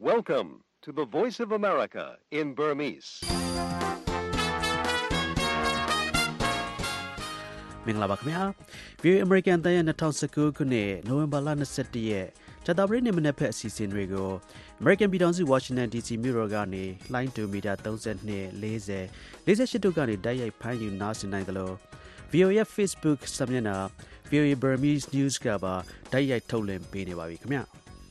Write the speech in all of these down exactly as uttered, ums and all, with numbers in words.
Welcome to the Voice of America in Burmese. မင်္ဂလာပါခင်ဗျာ View American တန်ရဲ့twenty nineteenခုနှစ်နိုဝင်ဘာလtwenty-oneရက်ဇာတာပရိနေ့မနေ့ဖက်အစီအစဉ်တွေကို American ပြည်ထောင်စု Washington ဒီ စီ မြို့တော်ကနေလိုင်းတူမီတာthirty-two, forty, forty-eightတို့ကနေတိုက်ရိုက်ဖမ်းယူနားဆင်နိုင်သလို ဗီအိုအေ ရဲ့ Facebook စာမျက်နှာ ဗီအိုအေ Burmese News ကပါတိုက်ရိုက်ထုတ်လွှင့်ပေးနေပါပြီခင်ဗျာ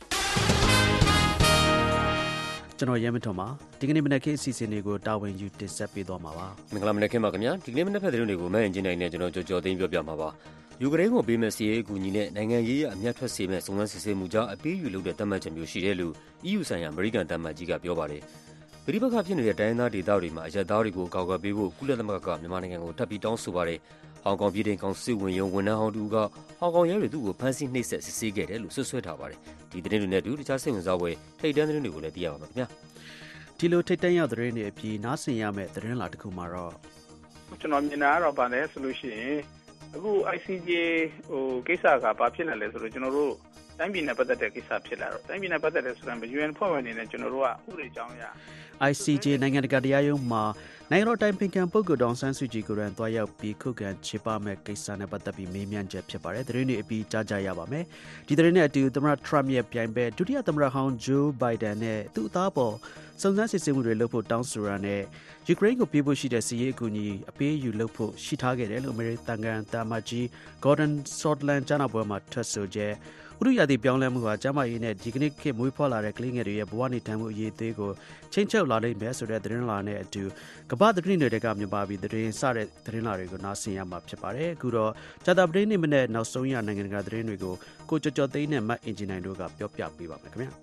ကျွန်တော်ရဲမထွန်ပါဒီကနေ့မနေ့ခေတ်အစီအစဉ်တွေကိုတာဝန်ယူတင်ဆက်ပေးသွားမှာပါမင်္ဂလာမနေ့ခင်ပါခင်ဗျာဒီကနေ့မနေ့ဖက်သတင်းတွေကိုမဲ့အင်ဂျင်နိုင်နဲ့ကျွန်တော်ကြော်ကြော်သိမ်းပြောပြမှာပါယူကရိန်းကိုပေးမဲ့စီးရေးအကူအညီနဲ့နိုင်ငံရေးအမြတ်ထွက်စေမဲ့စုံစမ်းစစ်ဆေးမှုကြောင့်အပေးယူလုပ်တဲ့တတ်မှတ်ချက်မျိုးရှိတယ်လို့ E U ဆိုင်ရာအမေရိကန်တမန်ကြီးကပြောပါတယ်ပြည်ပခါဖြစ်နေတဲ့တိုင်းသားဒေသတွေမှာအရက်သားတွေကိုကောက်ကွယ်ပေးဖို့ကုလသမဂ္ဂကမြန်မာနိုင်ငံကိုထပ်ပြီးတောင်းဆိုပါတယ်ဟောင်ကောင်ပြည်ထောင်ကောင်စစ်ဝင်ရုံဝန်ထမ်းဟောင်းတူကဟောင်ကောင်ရဲတွေသူ့ကိုဖမ်းဆီးနှိပ်စက်စစ်ဆေးခဲ့တယ်လို့ဆွဆွဲထားပါတယ်ဒီသတင်းတွေနဲ့အတူတခြားစိတ်ဝင်စားဖွယ်ထိပ်တန်းသတင်းတွေကိုလည်းသိရပါမယ်ခင်ဗျာဒီလိုထိတ်တန့်ရောက်သတင်းတွေအပြီးနားဆင်ရမယ့်သတင်းလာတစ်ခုမှာတော့ကျွန်တော်မြင်တာကတော့ဗာလဲဆိုလို့ရှိရင်အခု I C J ဟိုကိစ္စကဘာဖြစ်လာလဲဆိုတော့ကျွန်တော်တို့တိုင်းပြည်နဲ့ပတ်သက်တဲ့ကိစ္စဖြစ်လာတော့တိုင်းပြည်နဲ့ပတ်သက်တဲ့ဆိုတော့ U N ဖွဲ့ဝင်နေနဲ့ကျွန်တော်တို့ကဥပဒေကြောင်းအရ I C J နိုင်ငံတကာတရားရုံးမှာနိုင်ငံတော်တိုင်ပင်ခံပုဂ္ဂိုလ်ဒေါ်အောင်ဆန်းစုကြည်ကိုယ်တိုင်သွားရောက်ပြီးခုခံချေပမဲ့ကိစ္စနဲ့ပတ်သက်ပြီးမေးမြန်းချက်ဖြစ်ပါတယ်သတင်းတွေအပြီးကြားကြရပါမယ်ဒီသတင်းနဲ့အတူသမ္မတ Trump ရဲ့ပြိုင်ဘက်ဒုတိယသမ္မတဟောင်း Joe Biden နဲ့သူ့အသားပေါ်စုံစမ်းစစ်ဆေးမှုတွေလုပ်ဖို့တောင်းဆိုရတဲ့ယူကရိန်းကိုပေးဖို့ရှိတဲ့စီးရေးအကူအညီအပေးယူလုပ်ဖို့ရှိထားခဲ့တယ်လို့အမေရိကန်တာမကြီး Gordon Sondland ကြားနာပွဲမှာထွက်ဆိုချက်ဥရုရာသီပြောင်းလဲမှုဟာကျမကြီးနဲ့ဒီကနေ့ခေတ်မွေးဖွားလာတဲ့ကလေးငယ်တွေရဲ့ဘဝနေထိုင်မှုအရေးအသေးကိုချိန်ချုပ်လာနိုင်မယ်ဆိုတဲ့သတင်းလာနဲ့အတူကမ္ဘာသတင်းတွေကမြန်မာပြည်သတင်းစတဲ့သတင်းလာတွေကိုနားဆင်ရမှာဖြစ်ပါတယ်အခုတော့ဇာတာပရိနေ့မနေ့နောက်ဆုံးရနိုင်ငံတကာသတင်းတွေကိုကိုကျော်ကျော်သိန်းနဲ့မတ်အင်ဂျင်နိုင်တို့ကပြောပြပေးပါမယ်ခင်ဗျာ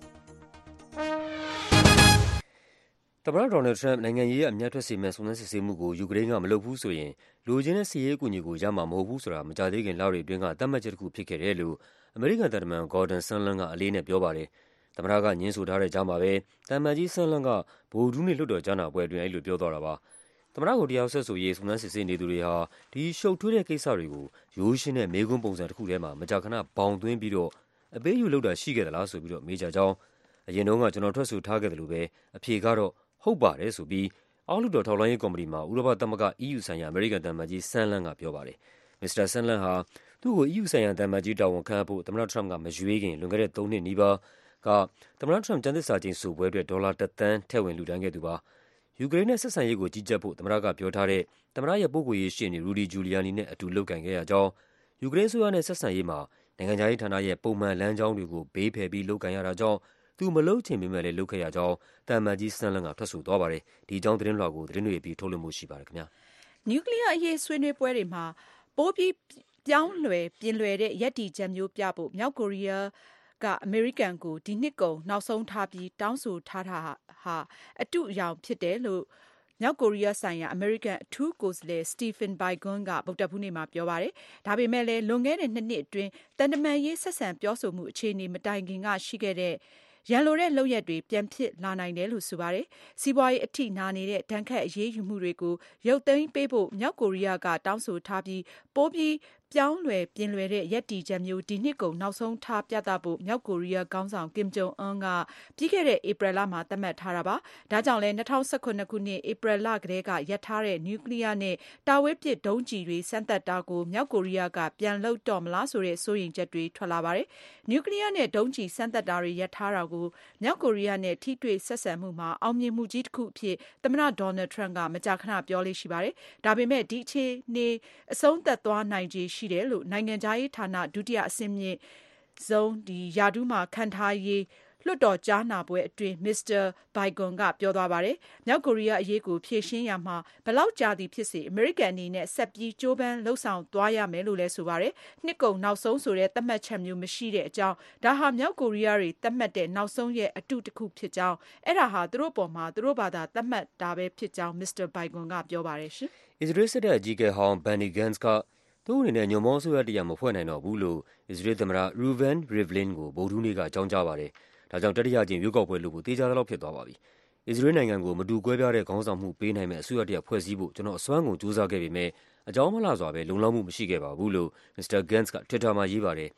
သမ္မတဒေါ်နယ်ထရမ့်နိုင်ငံရေးအမြတ်ထွက်စေမဲ့စုံစမ်းစစ်ဆေးမှုကိုယူကရိန်းကမလုပ်ဘူးဆိုရင်လူချင်းတဲ့စီးရေးအကူအညီကိုရမှာမဟုတ်ဘူးဆိုတာမကြသေးခင်လတွေအတွင်းကသတ်မှတ်ချက်တစ်ခုဖြစ်ခဲ့တယ်လို့အမေရိကန်သမ္မတ Gordon Sondland ကအလေးနဲ့ပြောပါတယ်သမ္မတကညင်းဆိုထားတဲ့ကြားမှာပဲတမန်ကြီး Sondland ကဗိုလ်ဒူးနဲ့လွှတ်တော်ကြားနာပွဲအတွင်းအဲ့လိုပြောသွားတာပါသမ္မတကိုတရားစွဲဆိုရေးစုံစမ်းစစ်ဆေးနေသူတွေဟာဒီရှုပ်ထွေးတဲ့ကိစ္စတွေကိုရိုးရှင်းတဲ့မေးခွန်းပုံစံတစ်ခုထဲမှာမကြာခဏဘောင်သွင်းပြီးတော့အပေးယူလုပ်တာရှိခဲ့သလားဆိုပြီးတော့မေးကြကြောင်းအရင်တုန်းကကျွန်တော်ထွက်ဆိုထားခဲ့တယ်လို့ပဲအဖြေကတော့ဟုတ်ပါတယ်ဆိုပြီးအောက်လွှတ်တော်ထောက်လှမ်းရေးကော်မတီမှာဥရောပသမဂ္ဂ E U ဆိုင်ရာအမေရိကန်တမန်ကြီး Sondland ကပြောပါတယ်မစ္စတာ Sondland ဟာသူ့ကို E U ဆိုင်ရာတမန်ကြီးတာဝန်ခံဖို့သမ္မတ Trump ကမရွေးခင်လွန်ခဲ့တဲ့သုံးနှစ်နီးပါးကသမ္မတ Trump ကျန်းသစ္စာကျိန်ဆိုပွဲအတွက်ဒေါ်လာတစ်သန်းထည့်ဝင်လှူဒါန်းခဲ့သူပါယူကရိန်းနဲ့ဆက်ဆံရေးကိုကြီးကြပ်ဖို့သမ္မတကပြောထားတဲ့သမ္မတရဲ့ပုဂ္ဂိုလ်ရေးရှေ့နေ Rudy Giuliani နဲ့အတူလုပ်ကိုင်ခဲ့ရကြောင်းယူကရိန်းဆိုရနဲ့ဆက်ဆံရေးမှာနိုင်ငံခြားရေးဌာနရဲ့ပုံမှန်လမ်းကြောင်းတွေကိုဘေးဖယ်ပြီးလုပ်ကိုင်ရတာကြောင့်သူမလုပ်ချင်ပေမဲ့လည်းလုပ်ခဲ့ရကြောင်းတမန်ကြီး Sondland ကထွက်ဆိုသွားပါတယ်ဒီအကြောင်းသတင်းလွှာကိုသတင်းတွေအပြီးထုတ်လွှင့်မှုရှိပါတယ်ခင်ဗျာနျူကလ িয়ার အရေးဆွေးနွေးပွဲတွေမှာပိုးပြီးပြောင်းလဲပြင်လွယ်တဲ့ယက်တီချက်မျိုးပြဖို့မြောက်ကိုရီးယားကအမေရိကန်ကိုဒီနှစ်ကုန်နောက်ဆုံးထားပြီးတောင်းဆိုထားတာဟာအတုအယောင်ဖြစ်တယ်လို့မြောက်ကိုရီးယားဆိုင်ရာအမေရိကန်အထူးကိုယ်စားလှယ် Stephen Biegun ကဗုဒ္ဓဟူးနေ့မှာပြောပါတယ်။ဒါပေမဲ့လည်းလွန်ခဲ့တဲ့နှစ်နှစ်အတွင်းတန်တမာရေးဆက်ဆံပြောဆိုမှုအခြေအနေမတိုင်ခင်ကရှိခဲ့တဲ့ရန်လိုတဲ့လုပ်ရက်တွေပြန်ဖြစ်လာနိုင်တယ်လို့ဆိုပါတယ်။စီးပွားရေးအထိနာနေတဲ့ဒဏ်ခတ်အရေးယူမှုတွေကိုရုပ်သိမ်းပေးဖို့မြောက်ကိုရီးယားကတောင်းဆိုထားပြီးပိုးပြီးပြောင်းလဲပြင်လွယ်တဲ့ယက်တီချက်မျိုးဒီနှစ်ကုန်နောက်ဆုံးထားပြသဖို့မြောက်ကိုရီးယားခေါင်းဆောင် Kim Jong Un ကပြီးခဲ့တဲ့ဧပြီလမှာသတ်မှတ်ထားတာပါ။ဒါကြောင့်လဲ၂၀၁၇ခုနှစ်ဧပြီလကတည်းကရပ်ထားတဲ့နျူကလ িয়ার နဲ့တာဝေးပစ်ဒုံးကျည်တွေစမ်းသပ်တာကိုမြောက်ကိုရီးယားကပြန်လုပ်တော့မလားဆိုတဲ့စိုးရိမ်ချက်တွေထွက်လာပါတယ်။နျူကလ িয়ার နဲ့ဒုံးကျည်စမ်းသပ်တာတွေရပ်ထားတာကိုမြောက်ကိုရီးယားနဲ့ထိတွေ့ဆက်ဆံမှုမှာအောင်မြင်မှုကြီးတစ်ခုအဖြစ်သမ္မတ Donald Trump ကမကြာခဏပြောလေးရှိပါတယ်။ဒါပေမဲ့ဒီအခြေအနေအဆုံးသတ်သွားနိုင်ခြေရှိတယ်လို့နိုင်ငံခြားရေးဌာနဒုတိယအဆင့်မြင့်ဆုံးဒီယာဒူးမှာခံထားရေးလွှတ်တော်ကြားနာပွဲအတွင်းမစ္စတာ Biegun ကပြောသွားပါတယ်။မြောက်ကိုရီးယားအရေးကိုဖြေရှင်းရမှာဘယ်လောက်ကြာသည်ဖြစ်စေအမေရိကန်အနေနဲ့ဆက်ပြီးကြိုးပမ်းလှုပ်ဆောင်သွားရမယ်လို့လည်းဆိုပါတယ်။နှစ်ကုန်နောက်ဆုံးဆိုတဲ့သတ်မှတ်ချက်မျိုးမရှိတဲ့အကြောင်းဒါဟာမြောက်ကိုရီးယားတွေသတ်မှတ်တဲ့နောက်ဆုံးရဲ့အတုတစ်ခုဖြစ်ကြောင်းအဲ့ဒါဟာသူတို့ပေါ်မှာသူတို့ဘာသာသတ်မှတ်တာပဲဖြစ်ကြောင်းမစ္စတာ Biegun ကပြောပါတယ်ရှင်။ Israel စစ်တပ်အကြီးအကဲဟောင်း Benny Gantz ကသူ့အနေနဲ့ညွန်မောဆိုရတရားမဖွဲ့နိုင်တော့ဘူးလို့ Israel သမ္မတ Reuven Rivlin ကိုဗုဒ္ဓဟူးနေ့ကအကြောင်းကြားပါတယ်။ဒါကြောင့်တတိယကျင်းရွေးကောက်ပွဲလုပ်ဖို့တေချာသလောက်ဖြစ်သွားပါပြီ။ Israel နိုင်ငံကိုမတူကွဲပြားတဲ့ခေါင်းဆောင်မှုပေးနိုင်မဲ့အစိုးရတရားဖွဲ့စည်းဖို့ကျွန်တော်အစွမ်းကုန်ကြိုးစားခဲ့ပေမဲ့အကြောင်းမလှစွာပဲလုံလောက်မှုမရှိခဲ့ပါဘူးလို့ မစ္စတာ Gantz က Twitter မှာရေးပါတယ်။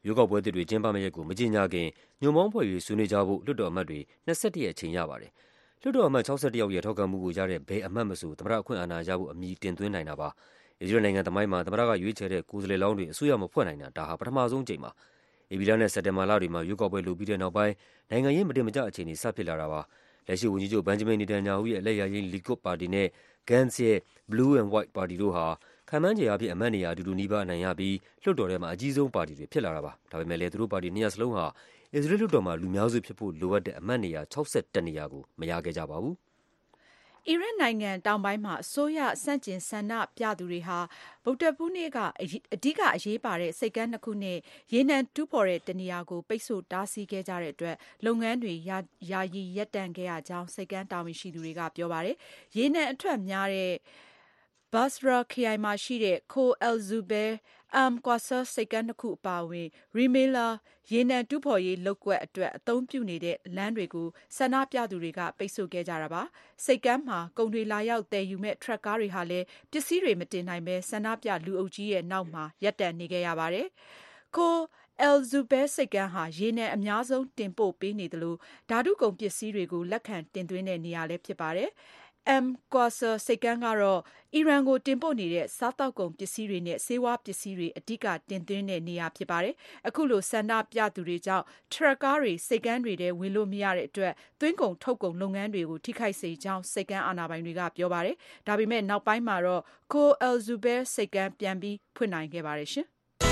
ရွေးကောက်ပွဲသစ်တွေကျင်းပမယ့်ရက်ကိုမကြေညာခင်ညွန့်ပေါင်းဖွဲ့၍ဆွေးနွေးကြဖို့လွှတ်တော်အမတ်တွေ၂၁ရက်အချိန်ရပါတယ်။လွှတ်တော်အမတ်၆၁ယောက်ရဲ့ထောက်ခံမှုကိုရတဲ့ဘယ်အမတ်မဆိုသမ္မတအခွင့်အာဏာရဖို့အမည်တင်သွင်းနိုင်တာပါ။အစ္စရေးနိုင်ငံသမိုင်းမှာသမ္မတကရွေးချယ်တဲ့ကိုယ်စားလှယ်လောင်းတွေအစိုးရမဖွဲ့နိုင်တာဒါဟာပထမဆုံးအကြိမ်ပါ။ဧပြီလနဲ့စက်တင်ဘာလတွေမှာရွေးကောက်ပွဲလုပ်ပြီးတဲ့နောက်ပိုင်းနိုင်ငံရေးမတင်မကျအခြေအနေစဖြစ်လာတာပါ။လက်ရှိဝန်ကြီးချုပ်ဘန်ဂျမင်နေတန်ညာဟူရဲ့အလက်ရရေးလီကွတ်ပါတီနဲ့ Gantz ရဲ့ Blue and White ပါတီတို့ဟာခန့်မှန်းခြေအားဖြင့်အမတ်နေရာအတူတူနီးပါးအနိုင်ရပြီးလွှတ်တော်ထဲမှာအကြီးဆုံးပါတီတွေဖြစ်လာတာပါ။ဒါပေမဲ့လည်းသူတို့ပါတီနှစ်ရပ်စလုံးဟာအစ္စရေးလွှတ်တော်မှာလူများစုဖြစ်ဖို့လိုအပ်တဲ့အမတ်နေရာ၆၁နေရာကိုမရခဲ့ကြပါဘူး။အီရတ်နိုင်ငံတောင်ပိုင်းမှာအစိုးရဆန့်ကျင်ဆန္ဒပြသူတွေဟာဗုဒ္ဓဘုနေ့ကအဓိကအရေးပါတဲ့စိတ်ကမ်းနှစ်ခုနဲ့ရေနံတူးဖော်တဲ့တနေရာကိုပိတ်ဆို့တားဆီးခဲ့ကြတဲ့အတွက်လုပ်ငန်းတွေယာယီရပ်တန့်ခဲ့ရကြောင်းစိတ်ကမ်းတာဝန်ရှိသူတွေကပြောပါတယ်။ရေနံအထွက်များတဲ့Basra ခရိုင်မှာရှိတဲ့ Khor al-Zubair, Umm Qasr စိတ်ကမ်းနှစ်ခုအပါအဝင် Rumaila ရေနံတူးဖော်ရေးလုပ်ကွက်အတွက်အသုံးပြုနေတဲ့လမ်းတွေကိုဆန္ဒပြသူတွေကပိတ်ဆို့ခဲ့ကြတာပါ။စိတ်ကမ်းမှာကုန်တွေလာရောက်သယ်ယူမဲ့ထရပ်ကားတွေဟာလည်းပစ္စည်းတွေမတင်နိုင်ဘဲဆန္ဒပြလူအုပ်ကြီးရဲ့နောက်မှာရပ်တန့်နေခဲ့ရပါတယ်။ Khor al-Zubair စိတ်ကမ်းဟာရေနံအများဆုံးတင်ပို့ပေးနေသလိုဓာတုကုန်ပစ္စည်းတွေကိုလက်ခံတင်သွင်းတဲ့နေရာလည်းဖြစ်ပါတယ်။ Umm Qasr စိတ်ကမ်းကတော့အီရန်ကိုတင်ပို့နေတဲ့စားသောက်ကုန်ပစ္စည်းတွေနဲ့ဆေးဝါးပစ္စည်းတွေအဓိကတင်သွင်းတဲ့နေရာဖြစ်ပါတယ်။အခုလိုဆန္ဒပြသူတွေကြောင့်ထရပ်ကားတွေစိတ်ကမ်းတွေထဲဝင်လို့မရတဲ့အတွက်သွင်းကုန်ထုတ်ကုန်လုပ်ငန်းတွေကိုထိခိုက်စေကြောင်းစိတ်ကမ်းအာဏာပိုင်တွေကပြောပါတယ်။ဒါပေမဲ့နောက်ပိုင်းမှာတော့ Khor al-Zubair စိတ်ကမ်းပြန်ပြီးဖွင့်နိုင်ခဲ့ပါတယ်ရှင်။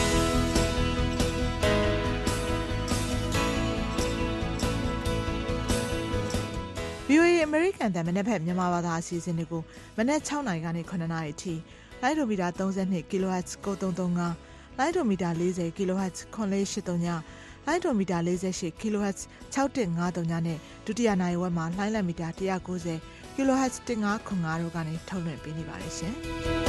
ဗွီအိုအေ အမေရိကန်တန်မနက်ဖက်မြန်မာဘာသာအစီအစဉ်တွေကိုမနက်၆နာရီကနေ၇နာရီအထိလိုင်းဒိုမီတာ၃၂ kHz ၉၃၃၅လိုင်းဒိုမီတာ၄၀ kHz ခွန်လေး၈၃ညလိုင်းဒိုမီတာ၄၈ kHz ၆၁၅၃ညနဲ့ဒုတိယနိုင်ဝက်မှာလိုင်းလံမီတာ၁၉၀ kHz ၁၅ခွန်၅တို့ကနေထုတ်လွှင့်ပေးနေပါတယ်ရှင်။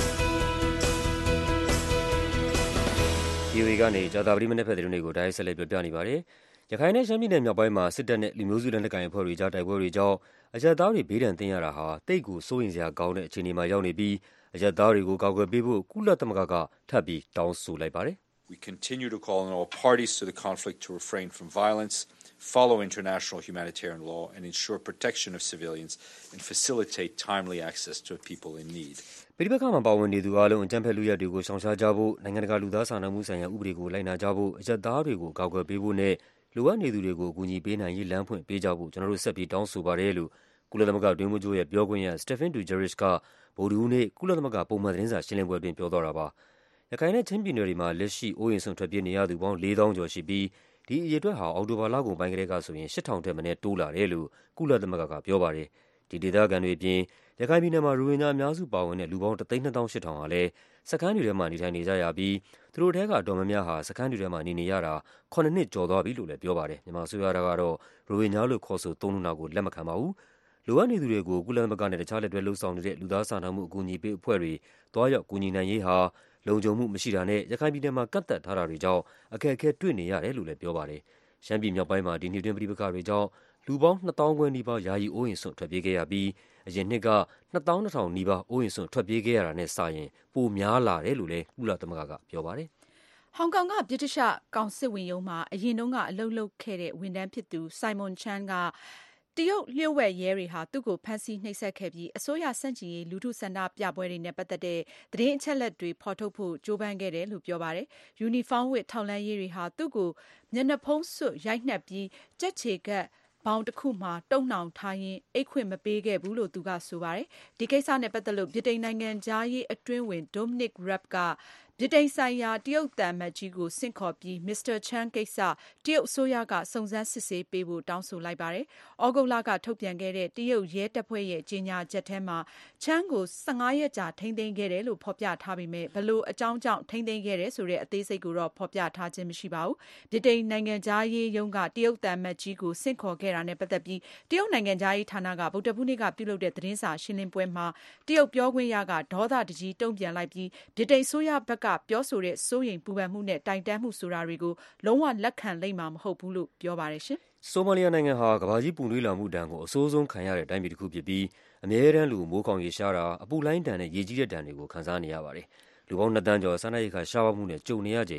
ဗွီအိုအေကနေကြာသပတေးမနက်ဖက်သတင်းတွေကိုတိုက်ရိုက်ဆက်လက်ပြောပြနေပါတယ်။ရခိုင်နဲ့ရှမ်းပြည်နယ်မြောက်ပိုင်းမှာစစ်တပ်နဲ့လူမျိုးစုလက်နက်ကိုင်အဖွဲ့တွေကြားတိုက်ပွဲတွေကြောင့်အရပ်သားတွေဘေးဒဏ်သင့်ရတာဟာတိတ်ကိုစိုးရိမ်စရာကောင်းတဲ့အခြေအနေမှာရောက်နေပြီးအရပ်သားတွေကိုကာကွယ်ပေးဖို့ကုလသမဂ္ဂကထပ်ပြီးတောင်းဆိုလိုက်ပါတယ်။ We continue to call on all parties to the conflict to refrain from violence, follow international humanitarian law and ensure protection of civilians and facilitate timely access to people in need. ပြည်ပကမှာပါဝင်နေသူအလုံးအကြမ်းဖက်လူရက်တွေကိုရှောင်ရှားကြဖို့နိုင်ငံတကာလူသားစာနာမှုဆိုင်ရာဥပဒေကိုလိုက်နာကြဖို့အရပ်သားတွေကိုကာကွယ်ပေးဖို့နဲ့လိုအပ်နေသူတွေကိုအကူအညီပေးနိုင်ရေးလမ်းဖွင့်ပေးကြဖို့ကျွန်တော်တို့ဆက်ပြီးတောင်းဆိုပါတယ်လို့ကုလသမဂ္ဂတွင်မှုချုပ်ရဲ့ပြောခွင့်ရ Stephen Dujarric ကဗုဒ္ဓဟူးနေ့ကုလသမဂ္ဂပုံမှန်သတင်းစာရှင်းလင်းပွဲအတွင်းပြောသွားတာပါ။ရခိုင်နဲ့ချင်းပြည်နယ်တွေမှာလက်ရှိအိုးအိမ်စွန့်ထွက်ပြေးနေရသူပေါင်းလေးသောင်းကျော်ရှိပြီးဒီအရေအတွက်ဟာအောက်တိုဘာလကုန်ပိုင်းကတည်းကဆိုရင်ရှစ်ထောင်ထက်မနည်းတိုးလာတယ်လို့ကုလသမဂ္ဂကပြောပါတယ်။ဒီဒေသခံတွေအပြင်ရခိုင်ပြည်နယ်မှာရိုဟင်ဂျာအများစုပါဝင်တဲ့လူပေါင်းတစ်သိန်းနှစ်သောင်းရှစ်ထောင်ဟာလည်းစခန်းတွေထဲမှာနေထိုင်နေကြရပြီးသူတို့ထဲကအတော်များများဟာစခန်းတွေထဲမှာနေနေရတာခုနှစ်နှစ်ကျော်သွားပြီလို့လည်းပြောပါတယ်။မြန်မာအစိုးရကတော့ရိုဟင်ဂျာလို့ခေါ်ဆိုသုံးနှုန်းတာကိုလက်မခံပါဘူး။လိုအပ်နေသူတွေကိုကုလသမဂ္ဂနဲ့တခြားလက်တွဲလှုပ်ဆောင်နေတဲ့လူသားစာနာမှုအကူအညီပေးအဖွဲ့တွေတွားရောက်ကူညီနိုင်ရေးဟာလုံခြုံမှုမရှိတာနဲ့ရခိုင်ပြည်နယ်မှာကန့်သတ်ထားတာတွေကြောင့်အခက်အခဲတွေ့နေရတယ်လို့လည်းပြောပါတယ်။ရှမ်းပြည်မြောက်ပိုင်းမှာဒီနှစ်တွင်းပြည်ပခါတွေကြောင့်လူပေါင်းနှစ်သောင်းခွဲနီးပါးယာယီအိုးအိမ်စွန့်ထွက်ပြေးခဲ့ရပြီးအရင်နှစ်ကနှစ်သောင်းနှစ်ထောင်နီးပါးအိုးအိမ်စွန့်ထွက်ပြေးခဲ့ရတာနဲ့စာရင်ပိုများလာတယ်လို့လည်းကုလသမဂ္ဂကပြောပါတယ်။ဟောင်ကောင်ကဗြိတိရှကောင်စစ်ဝင်ရုံးမှာအရင်တုန်းကအလုပ်လုပ်ခဲ့တဲ့ဝန်ထမ်းဖြစ်သူ Simon Chan ကတရုတ်လျှို့ဝှက်ရဲတွေဟာသူ့ကိုဖမ်းဆီးနှိပ်စက်ခဲ့ပြီးအစိုးရဆန့်ကျင်ရေးလူထုဆန္ဒပြပွဲတွေနဲ့ပတ်သက်တဲ့သတင်းအချက်အလက်တွေဖော်ထုတ်ဖို့ကြိုးပမ်းခဲ့တယ်လို့ပြောပါတယ်။ယူနီဖောင်းဝတ်ထောက်လှမ်းရေးတွေဟာသူ့ကိုမျက်နှာဖုံးစွပ်ရိုက်နှက်ပြီးကြက်ခြေကပ်ဘောင်တစ်ခုမှာတုံနှောင်ထားရင်းအိတ်ခွင့်မပေးခဲ့ဘူးလို့သူကဆိုပါတယ်။ဒီကိစ္စနဲ့ပတ်သက်လို့ဗြိတိန်နိုင်ငံသားရေးအတွင်းဝင် Dominic Raab ကဗြိတိန်ဆိုင်ရာတရုတ်သံအမတ်ကြီးကိုဆင့်ခေါ်ပြီး မစ္စတာ Chan ကိစ္စတရုတ်အစိုးရကစုံစမ်းစစ်ဆေးပေးဖို့တောင်းဆိုလိုက်ပါတယ်။ဩဂုတ်လကထုတ်ပြန်ခဲ့တဲ့တရုတ်ရဲတပ်ဖွဲ့ရဲ့ကြေညာချက်ထဲမှာ Chan ကိုဆယ့်ငါးရက်ကြာထိန်းသိမ်းခဲ့တယ်လို့ဖော်ပြထားပေမဲ့ဘယ်လိုအကြောင်းကြောင့်ထိန်းသိမ်းခဲ့တယ်ဆိုတဲ့အသေးစိတ်ကိုတော့ဖော်ပြထားခြင်းမရှိပါဘူး။ဗြိတိန်နိုင်ငံသားရေးရုံးကတရုတ်သံအမတ်ကြီးကိုဆင့်ခေါ်ခဲ့တာနဲ့ပတ်သက်ပြီးတရုတ်နိုင်ငံသားရေးဌာနကဗုဒ္ဓဟူးနေ့ကပြုလုပ်တဲ့သတင်းစာရှင်းလင်းပွဲမှာတရုတ်ပြောခွင့်ရကဒေါသတကြီးတုံ့ပြန်လိုက်ပြီးဗြိတိန်အစိုးရဘက်ကပြောဆိုတဲ့စိုးရိမ်ပူပန်မှုနဲ့တိုင်တန်းမှုဆိုတာတွေကိုလုံးဝလက်ခံလိမ့်မှာမဟုတ်ဘူးလို့ပြောပါတယ်ရှင်။ဆိုမာလီယာနိုင်ငံဟာကမ္ဘာကြီးပူနွေးလာမှုဒဏ်ကိုအဆိုးဆုံးခံရတဲ့အတိုင်းပြည်တစ်ခုဖြစ်ပြီးအမြဲတမ်းလူမိုးခေါင်ရေရှားတာအပူလိုင်းဒဏ်နဲ့ရေကြီးတဲ့ဒဏ်တွေကိုခံစားနေရပါတယ်။လူပေါင်းနှစ်သန်းကျော်စားနပ်ရိက္ခာရှားပါးမှုနဲ့ကြုံနေရချိန်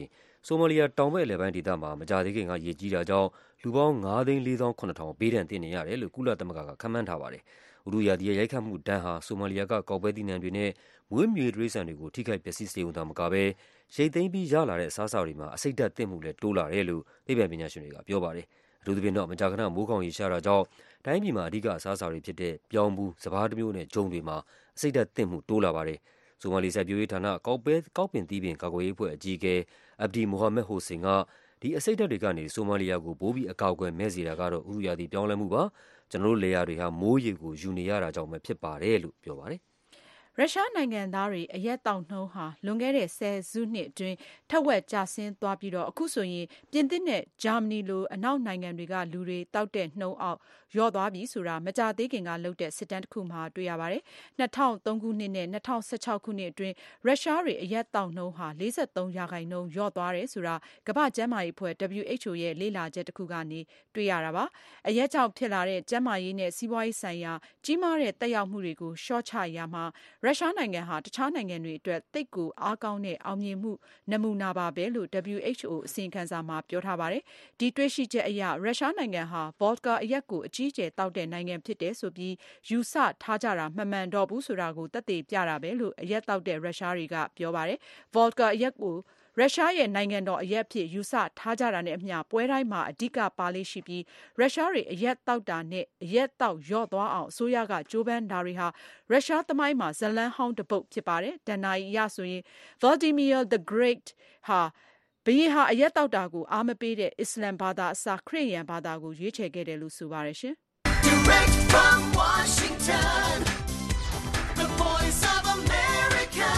ဆိုမာလီယာတောင်ဘက်အလယ်ပိုင်းဒေသမှာမကြာသေးခင်ကရေကြီးတာကြောင့်လူပေါင်း ၅သိန်းလေးသောင်းခုနှစ်ထောင် ဘေးဒဏ်သင့်နေရတယ်လို့ကုလသမဂ္ဂကခန့်မှန်းထားပါတယ်။ဥတုရာသီရဲ့ရိုက်ခတ်မှုဒဏ်ဟာဆိုမာလီယာကကောက်ပဲသီးနှံတွေနဲ့မွေးမြူရေးတိရစ္ဆာန်တွေကိုထိခိုက်ပျက်စီးစေုံသာမကဘဲရိတ်သိမ်းပြီးရလာတဲ့အစားအစာတွေမှာအဆိပ်ဓာတ်သင့်မှုလည်းတိုးလာတယ်လို့သိပ္ပံပညာရှင်တွေကပြောပါတယ်။အထူးသဖြင့်တော့မကြာခဏမိုးခေါင်ရေရှားတာကြောင့်တိုင်းပြည်မှာအဓိကအစားအစာတွေဖြစ်တဲ့ပြောင်းဘူး၊စပါးတစ်မျိုးနဲ့ဂျုံတွေမှာအဆိပ်ဓာတ်သင့်မှုတိုးလာပါတယ်။ဆိုမာလီစိုက်ပျိုးရေးဌာနကောက်ပဲကောက်ပင်သီးပင်ကာကွယ်ရေးအဖွဲ့အကြီးအကဲအဗ်ဒီမိုဟာမက်ဟိုဆင်ကဒီအဆိပ်ဓာတ်တွေကနေဆိုမာလီယာကိုပိုပြီးအကာအကွယ်မဲ့စေတာကတော့ဥတုရာသီပြောင်းလဲမှုပါ။ကျွန်တော်တို့လေယာတွေဟာမိုးရေကိုယူနေရတာကြောင့်ပဲဖြစ်ပါတယ်လို့ပြောပါတယ်။ရုရှားနိုင်ငံသားတွေအရက်တောက်နှုန်းဟာလွန်ခဲ့တဲ့ဆယ်စုနှစ်အတွင်းထက်ဝက်ကျဆင်းသွားပြီးတော့အခုဆိုရင်ပြင်သစ်နဲ့ဂျာမနီလိုအနောက်နိုင်ငံတွေကလူတွေတောက်တဲ့နှုန်းအောက်လျော့သွားပြီဆိုတာမကြာသေးခင်ကလုပ်တဲ့စစ်တမ်းတစ်ခုမှာတွေ့ရပါတယ်။နှစ်ထောင်သုံးခုနှစ်နဲ့နှစ်ထောင်ဆယ်ခြောက်ခုနှစ်အတွင်းရုရှားတွေအရက်တောက်နှုန်းဟာလေးဆယ့်သုံးရာခိုင်နှုန်းလျော့သွားတယ်ဆိုတာကမ္ဘာ့ကျန်းမာရေးအဖွဲ့ ဒဗလ်ယူ အိတ်ချ်အို ရဲ့လေ့လာချက်တစ်ခုကနေတွေ့ရတာပါ။အရက်ကြောင့်ဖြစ်လာတဲ့ကျန်းမာရေးနဲ့စီးပွားရေးဆိုင်ရာကြီးမားတဲ့သက်ရောက်မှုတွေကိုလျှော့ချရမှာရုရှားနိုင်ငံဟာတခြားနိုင်ငံတွေအတွက်သိပ်ကိုအားကောင်းတဲ့အောင်မြင်မှုနမူနာပါပဲလို့ ဒဗလ်ယူ အိတ်ချ်အို အစီရင်ခံစာမှာပြောထားပါတယ်။ဒီတွေ့ရှိချက်အရရုရှားနိုင်ငံဟာဗော့ဒကာအရက်ကိုအကြီးအကျယ်တောက်တဲ့နိုင်ငံဖြစ်တယ်ဆိုပြီးယူဆထားကြတာမမှန်တော့ဘူးဆိုတာကိုသက်သေပြတာပဲလို့အရက်တောက်တဲ့ရုရှားတွေကပြောပါတယ်။ဗော့ဒကာအရက်ကိုရုရှားရဲ့နိုင်ငံတော်အရက်အဖြစ်ယူဆထားကြတာနဲ့အမျှပွဲတိုင်းမှာအဓိကပါလေးရှိပြီးရုရှားတွေအရက်တောက်တာနဲ့အရက်တောက်လျော့သွားအောင်အစိုးရကကြိုးပမ်းတာတွေဟာရုရှားသမိုင်းမှာဇလန်းဟောင်းတစ်ပုဒ်ဖြစ်ပါတယ်။ဒဏ္ဍာရီအရဆိုရင် Vladimir the Great ဟာဘုရင်ဟာအရက်တောက်တာကိုအားမပေးတဲ့အစ္စလမ်ဘာသာအစားခရစ်ယာန်ဘာသာကိုရွေးချယ်ခဲ့တယ်လို့ဆိုပါတယ်ရှင်။ Direct from Washington, the voice of America,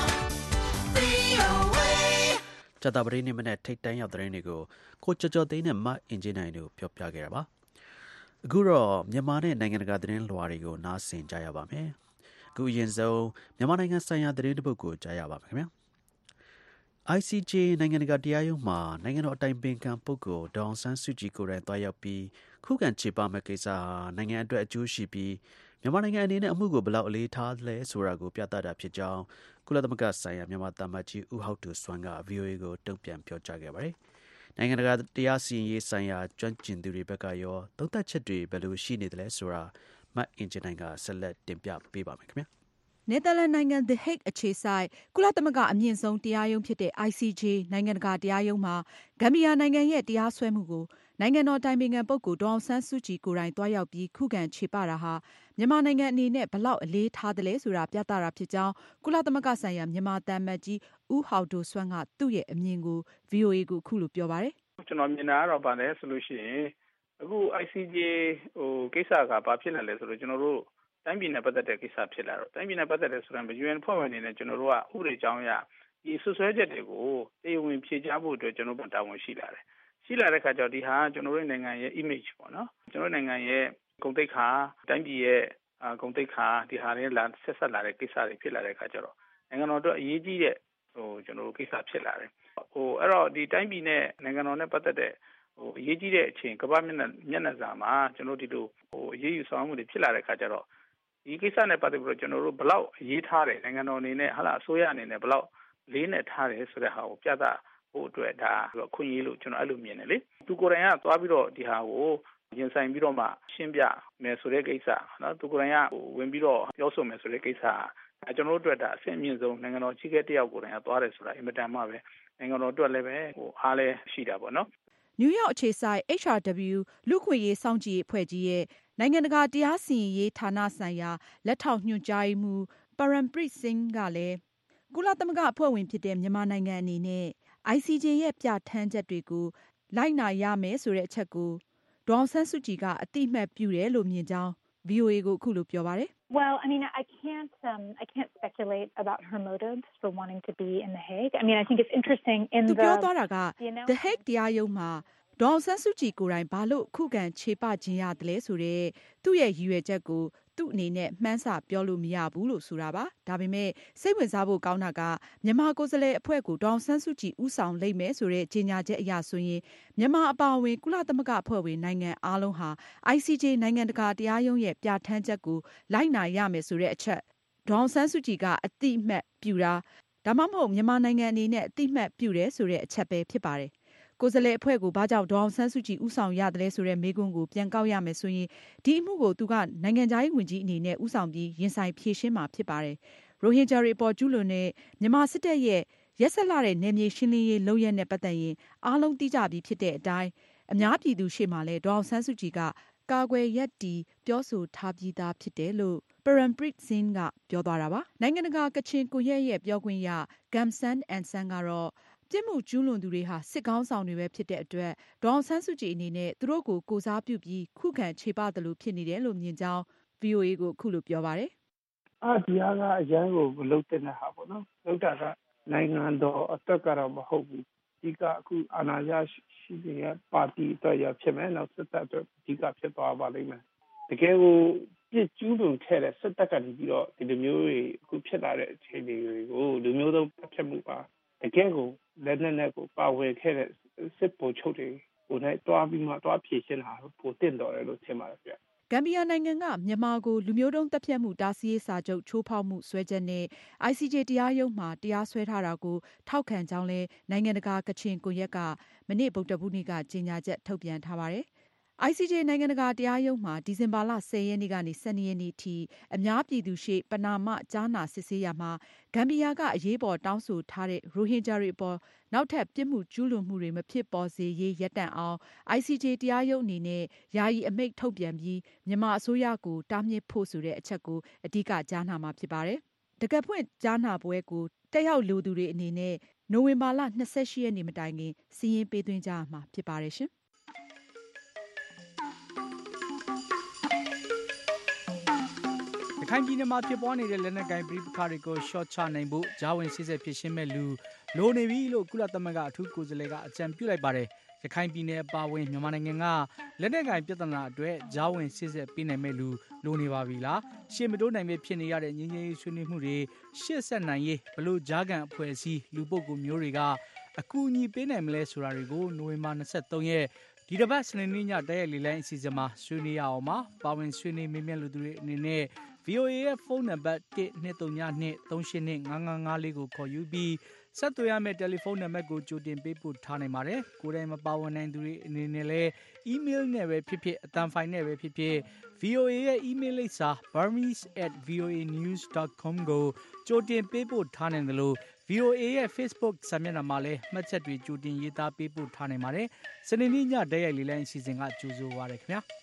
ကြာသပတေးနေ့မနေ့ထိတ်တန်းရောက်တဲ့သတင်းတွေကိုကိုကျော်ကျော်သိန်းနဲ့မအင်ဂျင်နိုင်တို့ပြောပြခဲ့တာပါအခုတော့မြန်မာနဲ့နိုင်ငံတကာသတင်းလွှာတွေကိုနားဆင်ကြရပါမယ်အခုအရင်ဆုံးမြန်မာနိုင်ငံဆိုင်ရာသတင်းတစ်ပုဒ်ကိုကြားရပါမယ်ခင်ဗျာ I C J နိုင်ငံတကာတရားရုံးမှာနိုင်ငံတော်အတိုင်ပင်ခံပုဂ္ဂိုလ်ဒေါ်အောင်ဆန်းစုကြည်ကိုယ်တိုင်သွားရောက်ပြီးခုခံချေပမဲ့ကိစ္စဟာနိုင်ငံအတွက်အကျိုးရှိပြီးမြန်မာနိုင်ငံအနေနဲ့အမှုကိုဘယ်လောက်အလေးထားလဲဆိုတာကိုပြသတာဖြစ်ကြောင်းကုလသမဂ္ဂဆိုင်ရာမြန်မာသံအမတ်ကြီးဦးဟောက်ဒိုဆွမ်းက ဗွီအိုအေကိုတုံ့ပြန်ပြောကြားခဲ့ပါတယ်။နိုင်ငံတကာတရားစီရင်ရေးဆိုင်ရာကျွမ်းကျင်သူတွေဘက်ကရောသုံးသပ်ချက်တွေဘယ်လိုရှိနေသလဲဆိုတာမတ်အင်ဂျင်နိုင်ကဆက်လက်တင်ပြပေးပါမယ်ခင်ဗျာ။နယ်သာလန်နိုင်ငံ The Hague အခြေစိုက်ကုလသမဂ္ဂအမြင့်ဆုံးတရားရုံးဖြစ်တဲ့ I C J နိုင်ငံတကာတရားရုံးမှာဂမ်ဘီယာနိုင်ငံရဲ့တရားစွဲမှုကိုနိုင်ငံတော်တိုင်ပင်ခံပုဂ္ဂိုလ်ဒေါ်အောင်ဆန်းစုကြည်ကိုယ်တိုင်သွားရောက်ပြီးခုခံချေပတာဟာမြန်မာနိုင်ငံအနေနဲ့ဘယ်လောက်အလေးထားသလဲဆိုတာပြသတာဖြစ်ကြောင်းကုလသမဂ္ဂဆိုင်ရာမြန်မာသံအမတ်ကြီးဦးဟောက်ဒိုဆွမ်းကသူ့ရဲ့အမြင်ကို ဗွီအိုအေ ကိုအခုလိုပြောပါတယ်။ကျွန်တော်မြင်တာကတော့ဗာလဲဆိုလို့ရှိရင်အခု I C J ဟိုကိစ္စကဘာဖြစ်လာလဲဆိုတော့ကျွန်တော်တို့တိုင်းပြည်နဲ့ပတ်သက်တဲ့ကိစ္စဖြစ်လာတော့တိုင်းပြည်နဲ့ပတ်သက်တဲ့ဆိုရင် U N ဖွဲ့ဝင်နေနဲ့ကျွန်တော်တို့ကဥပဒေကြောင်းအရဒီဆွဆွဲချက်တွေကိုတရားဝင်ဖြေကြားဖို့အတွက်ကျွန်တော်တို့တာဝန်ရှိလာတယ်ရှိလာတဲ့ခါကျတော့ဒီဟာကျွန်တော်တို့နိုင်ငံရဲ့ image ပေါ့နော်ကျွန်တော်နိုင်ငံရဲ့ဂုဏ်သိက္ခာတိုင်းပြည်ရဲ့ဂုဏ်သိက္ခာဒီဟာတွေလာဆက်ဆက်လာတဲ့ကိစ္စတွေဖြစ်လာတဲ့ခါကျတော့နိုင်ငံတော်တို့အရေးကြီးတဲ့ဟိုကျွန်တော်တို့ကိစ္စဖြစ်လာတယ်ဟိုအဲ့တော့ဒီတိုင်းပြည်နဲ့နိုင်ငံတော်နဲ့ပတ်သက်တဲ့ဟိုအရေးကြီးတဲ့အချိန်ကမ္ဘာမျက်နှာမျက်နှာစာမှာကျွန်တော်ဒီလိုဟိုအရေးယူဆောင်မှုတွေဖြစ်လာတဲ့ခါကျတော့ဒီကိစ္စနဲ့ပတ်သက်ပြီးတော့ကျွန်တော်တို့ဘလောက်အရေးထားတယ်နိုင်ငံတော်အနေနဲ့ဟာလားအစိုးရအနေနဲ့ဘလောက်လေးနဲ့ထားတယ်ဆိုတဲ့ဟာကိုပြသဖို့အတွက်ဒါအခွင့်အရေးလို့ကျွန်တော်အဲ့လိုမြင်တယ်လေသူကိုယ်တိုင်ကသွားပြီးတော့ဒီဟာကိုရင်ဆိုင်ပြီးတော့မှရှင်းပြမယ်ဆိုတဲ့ကိစ္စနော်သူကိုယ်တိုင်ကဝင်ပြီးတော့ပြောဆိုမယ်ဆိုတဲ့ကိစ္စအဲကျွန်တော်တို့အတွက်ဒါအဆင့်အမြင့်ဆုံးနိုင်ငံတော်ကြီးကတယောက်ကိုယ်တိုင်ကသွားတယ်ဆိုတာအင်မတန်မှပဲနိုင်ငံတော်အတွက်လည်းပဲဟိုအားလည်းရှိတာပေါ့နော်နယူးယောက်အခြေစိုက် H R W လူ့ခွင့်ရေးစောင့်ကြည့်အဖွဲ့ကြီးရဲ့နိုင်ငံတကာတရားစီရင်ရေးဌာနဆိုင်ရာလက်ထောက်ညွှန်ကြားရေးမှူးပရမ်ပရစ်စင်းကလည်းကုလသမဂ္ဂအဖွဲ့ဝင်ဖြစ်တဲ့မြန်မာနိုင်ငံအနေနဲ့ I C J ရဲ့ပြဋ္ဌာန်းချက်တွေကိုလိုက်နာရမယ်ဆိုတဲ့အချက်ကိုဒေါ်အောင်ဆန်းစုကြည်ကအတိအမှတ်ပြုတယ်လို့မြင်ကြောင်း ဗွီအိုအေ ကိုအခုလိုပြောပါတယ်။ Well, I mean, I can't, um, I can't speculate about her motives for wanting to be in The Hague. I mean, I think it's interesting in the. သူပြောသွားတာက The Hague တရားရုံးမှာဒေါ်အောင်ဆန်းစုကြည်ကိုယ်တိုင်ဘာလို့ခုခံချေပခြင်းရတယ်ဆိုတဲ့သူ့ရဲ့ရည်ရွယ်ချက်ကိုသူ့အနေနဲ့မှန်းဆပြောလို့မရဘူးလို့ဆိုတာပါဒါပေမဲ့စိတ်ဝင်စားဖို့ကောင်းတာကမြန်မာကိုယ်စားလှယ်အဖွဲ့ကိုဒေါ်အောင်ဆန်းစုကြည်ဦးဆောင်လိမ့်မယ်ဆိုတဲ့ကြေညာချက်အရဆိုရင်မြန်မာအပါအဝင်ကုလသမဂ္ဂအဖွဲ့ဝင်နိုင်ငံအားလုံးဟာ I C J နိုင်ငံတကာတရားရုံးရဲ့ပြဋ္ဌာန်းချက်ကိုလိုက်နာရမယ်ဆိုတဲ့အချက်ဒေါ်အောင်ဆန်းစုကြည်ကအတိအမှတ်ပြုတာဒါမှမဟုတ်မြန်မာနိုင်ငံအနေနဲ့အတိမတ်ပြုတယ်ဆိုတဲ့အချက်ပဲဖြစ်ပါတယ်။ကိုယ်စားလှယ်အဖွဲ့ကိုဘာကြောင့်ဒေါအောင်ဆန်းစုကြည်ဦးဆောင်ရတယ်လဲဆိုတဲ့မေးခွန်းကိုပြန်ကောက်ရမယ်ဆိုရင်ဒီအမှုကိုသူကနိုင်ငံခြားရေးဝန်ကြီးအနေနဲ့ဦးဆောင်ပြီးရင်ဆိုင်ဖြေရှင်းမှာဖြစ်ပါတယ်။ရိုဟင်ဂျာတွေအပေါ်ကျူးလွန်တဲ့မြန်မာစစ်တပ်ရဲ့ရက်စက်လာတဲ့နယ်မြေရှင်းလင်းရေးလုပ်ရက်နဲ့ပတ်သက်ရင်အားလုံးသိကြပြီးဖြစ်တဲ့အတိုင်းအများပြည်သူရှေ့မှာလဲဒေါအောင်ဆန်းစုကြည်ကကာကွယ်ရပ်တီပြောဆိုထားပြီးသားဖြစ်တယ်လို့ Parampreet Singh ကပြောသွားတာပါ။နိုင်ငံတကာကချင်ကွန်ရက်ရဲ့ပြောခွင့်ရ Gamsan Ansan ကတော့ပြစ်မှုကျူးလွန်သူတွေဟာစစ်ကောင်းဆောင်တွေပဲဖြစ်တဲ့အတွက်ဒေါအောင်ဆန်းစုကြည်အနေနဲ့သူတို့ကိုကိုစားပြုပြီးခုခံခြေပသလိုဖြစ်နေတယ်လို့မြင်ကြောင်း ဗီအိုအေ ကိုအခုလိုပြောပါတယ်။အာဒီဟာကအရန်ကိုမလုပ်တဲ့ဟာပေါ့နော်။လုပ်တာကနိုင်ငံတော်အတွက်ကတော့မဟုတ်ဘူး။ဒီကအခုအာဏာရရှိနေတဲ့ပါတီအတွက်ရဖြစ်မယ်။နောက်စစ်တပ်အတွက်အဓိကဖြစ်သွားပါလိမ့်မယ်။တကယ်ကိုပြစ်ကျူးလွန်ခဲ့တဲ့စစ်တပ်ကနေပြီးတော့ဒီလိုမျိုးတွေအခုဖြစ်လာတဲ့အခြေအနေတွေကိုလူမျိုးတုံးဖြစ်မှုပါတကယ်ကိုလက်နက်နဲ့ကိုပါဝင်ခဲ့တဲ့စစ်ဗိုလ်ချုပ်တွေကိုလည်းတွားပြီးမှတွားဖြည့်ရှင်းတာပိုတင့်တော်တယ်လို့ထင်ပါတယ်ဗျ။ဂမ်ဘီယာနိုင်ငံကမြန်မာကိုလူမျိုးတုံးသတ်ဖြတ်မှုတားဆီးရေးစာချုပ်ချိုးဖောက်မှုစွဲချက်နဲ့ အိုင်စီဂျေ တရားရုံးမှာတရားစွဲထားတာကိုထောက်ခံကြောင်းလဲနိုင်ငံတကာကချင်ကွန်ရက်ကမနေ့ဗုဒ္ဓဟူးနေ့ကကြေညာချက်ထုတ်ပြန်ထားပါတယ်။ အိုင်စီဂျေ နိုင်ငံတကာတရားရုံးမှာဒီဇင်ဘာလဆယ်ရက်နေ့ကနေ၁၂ရက်နေ့ထိအများပြည်သူရှေ့ပဏာမကြားနာစစ်ဆေးရာမှာဂမ်ဘီယာကအရေးပေါ်တောင်းဆိုထားတဲ့ရိုဟင်ဂျာတွေအပေါ်နောက်ထပ်ပြစ်မှုကျူးလွန်မှုတွေမဖြစ်ပေါ်စေရေးရပ်တန့်အောင် အိုင်စီဂျေ တရားရုံးအနေနဲ့ယာယီအမိန့်ထုတ်ပြန်ပြီးမြန်မာအစိုးရကိုတားမြစ်ဖို့ဆိုတဲ့အချက်ကိုအဓိကကြားနာမှာဖြစ်ပါတယ်။တကယ်ဖွင့်ကြားနာပွဲကိုတက်ရောက်လိုသူတွေအနေနဲ့နိုဝင်ဘာလ၂၈ရက်နေ့မတိုင်ခင်စာရင်းပေးသွင်းကြရမှာဖြစ်ပါတယ်ရှင်။ရခိုင်ပြည်နယ်မှာဖြစ်ပွားနေတဲ့လက်နက်ကိုင်ပဋိပက္ခတွေကိုရှော့ချနိုင်ဖို့ဂျာဝင်စစ်စစ်ဖြစ်ရှင်းမဲ့လူလိုနေပြီလို့ကုလသမဂ္ဂအထူးကိုယ်စားလှယ်ကအကြံပြုလိုက်ပါတယ်။ရခိုင်ပြည်နယ်အပါအဝင်မြန်မာနိုင်ငံကလက်နက်ကိုင်ပြဿနာအတွက်ဂျာဝင်စစ်စစ်ပေးနိုင်မဲ့လူလိုနေပါပြီလား။ရှေ့မတိုးနိုင်ပဲဖြစ်နေရတဲ့ငြိမ်းချမ်းရေးဆွေးနွေးမှုတွေရှေ့ဆက်နိုင်ရေးဘလို့ဂျာကန်အဖွဲ့အစည်းလူပုဂ္ဂိုလ်မျိုးတွေကအကူအညီပေးနိုင်မလဲဆိုတာတွေကိုနိုဝင်ဘာ၂၃ရက်ဒီတစ်ပတ်စနေနေ့ညတိုက်ရိုက်လေလိုင်းအစီအစဉ်မှာဆွေးနွေးရအောင်ပါ။ပါဝင်ဆွေးနွေးမေးမြန်းလူသူတွေအနေနဲ့ဗီအိုအေရဲ့ဖုန်းနံပါတ်တစ်၂၃ည၂၃၈၂၅၅၅လေးကိုခေါ်ယူပြီးဆက်သွယ်ရမယ့်တယ်လီဖုန်းနံပါတ်ကိုကြိုတင်ပေးပို့ထားနိုင်ပါတယ်။ကိုယ်တိုင်မပါဝင်နိုင်သူတွေအနေနဲ့လည်းအီးမေးလ်နဲ့ပဲဖြစ်ဖြစ်အသံဖိုင်နဲ့ပဲဖြစ်ဖြစ် ဗီအိုအေ ရဲ့အီးမေးလ်လိပ်စာ burmese at voa news dot com ကိုကြိုတင်ပေးပို့ထားနိုင်တယ်လို့ ဗီအိုအေ ရဲ့ Facebook စာမျက်နှာမှာလည်းမှတ်ချက်တွေကြိုတင်ရေးသားပေးပို့ထားနိုင်ပါတယ်။စနေနေ့ညတိုက်ရိုက်လေလိုင်းအစီအစဉ်ကကြိုဆိုပါရခင်ဗျာ။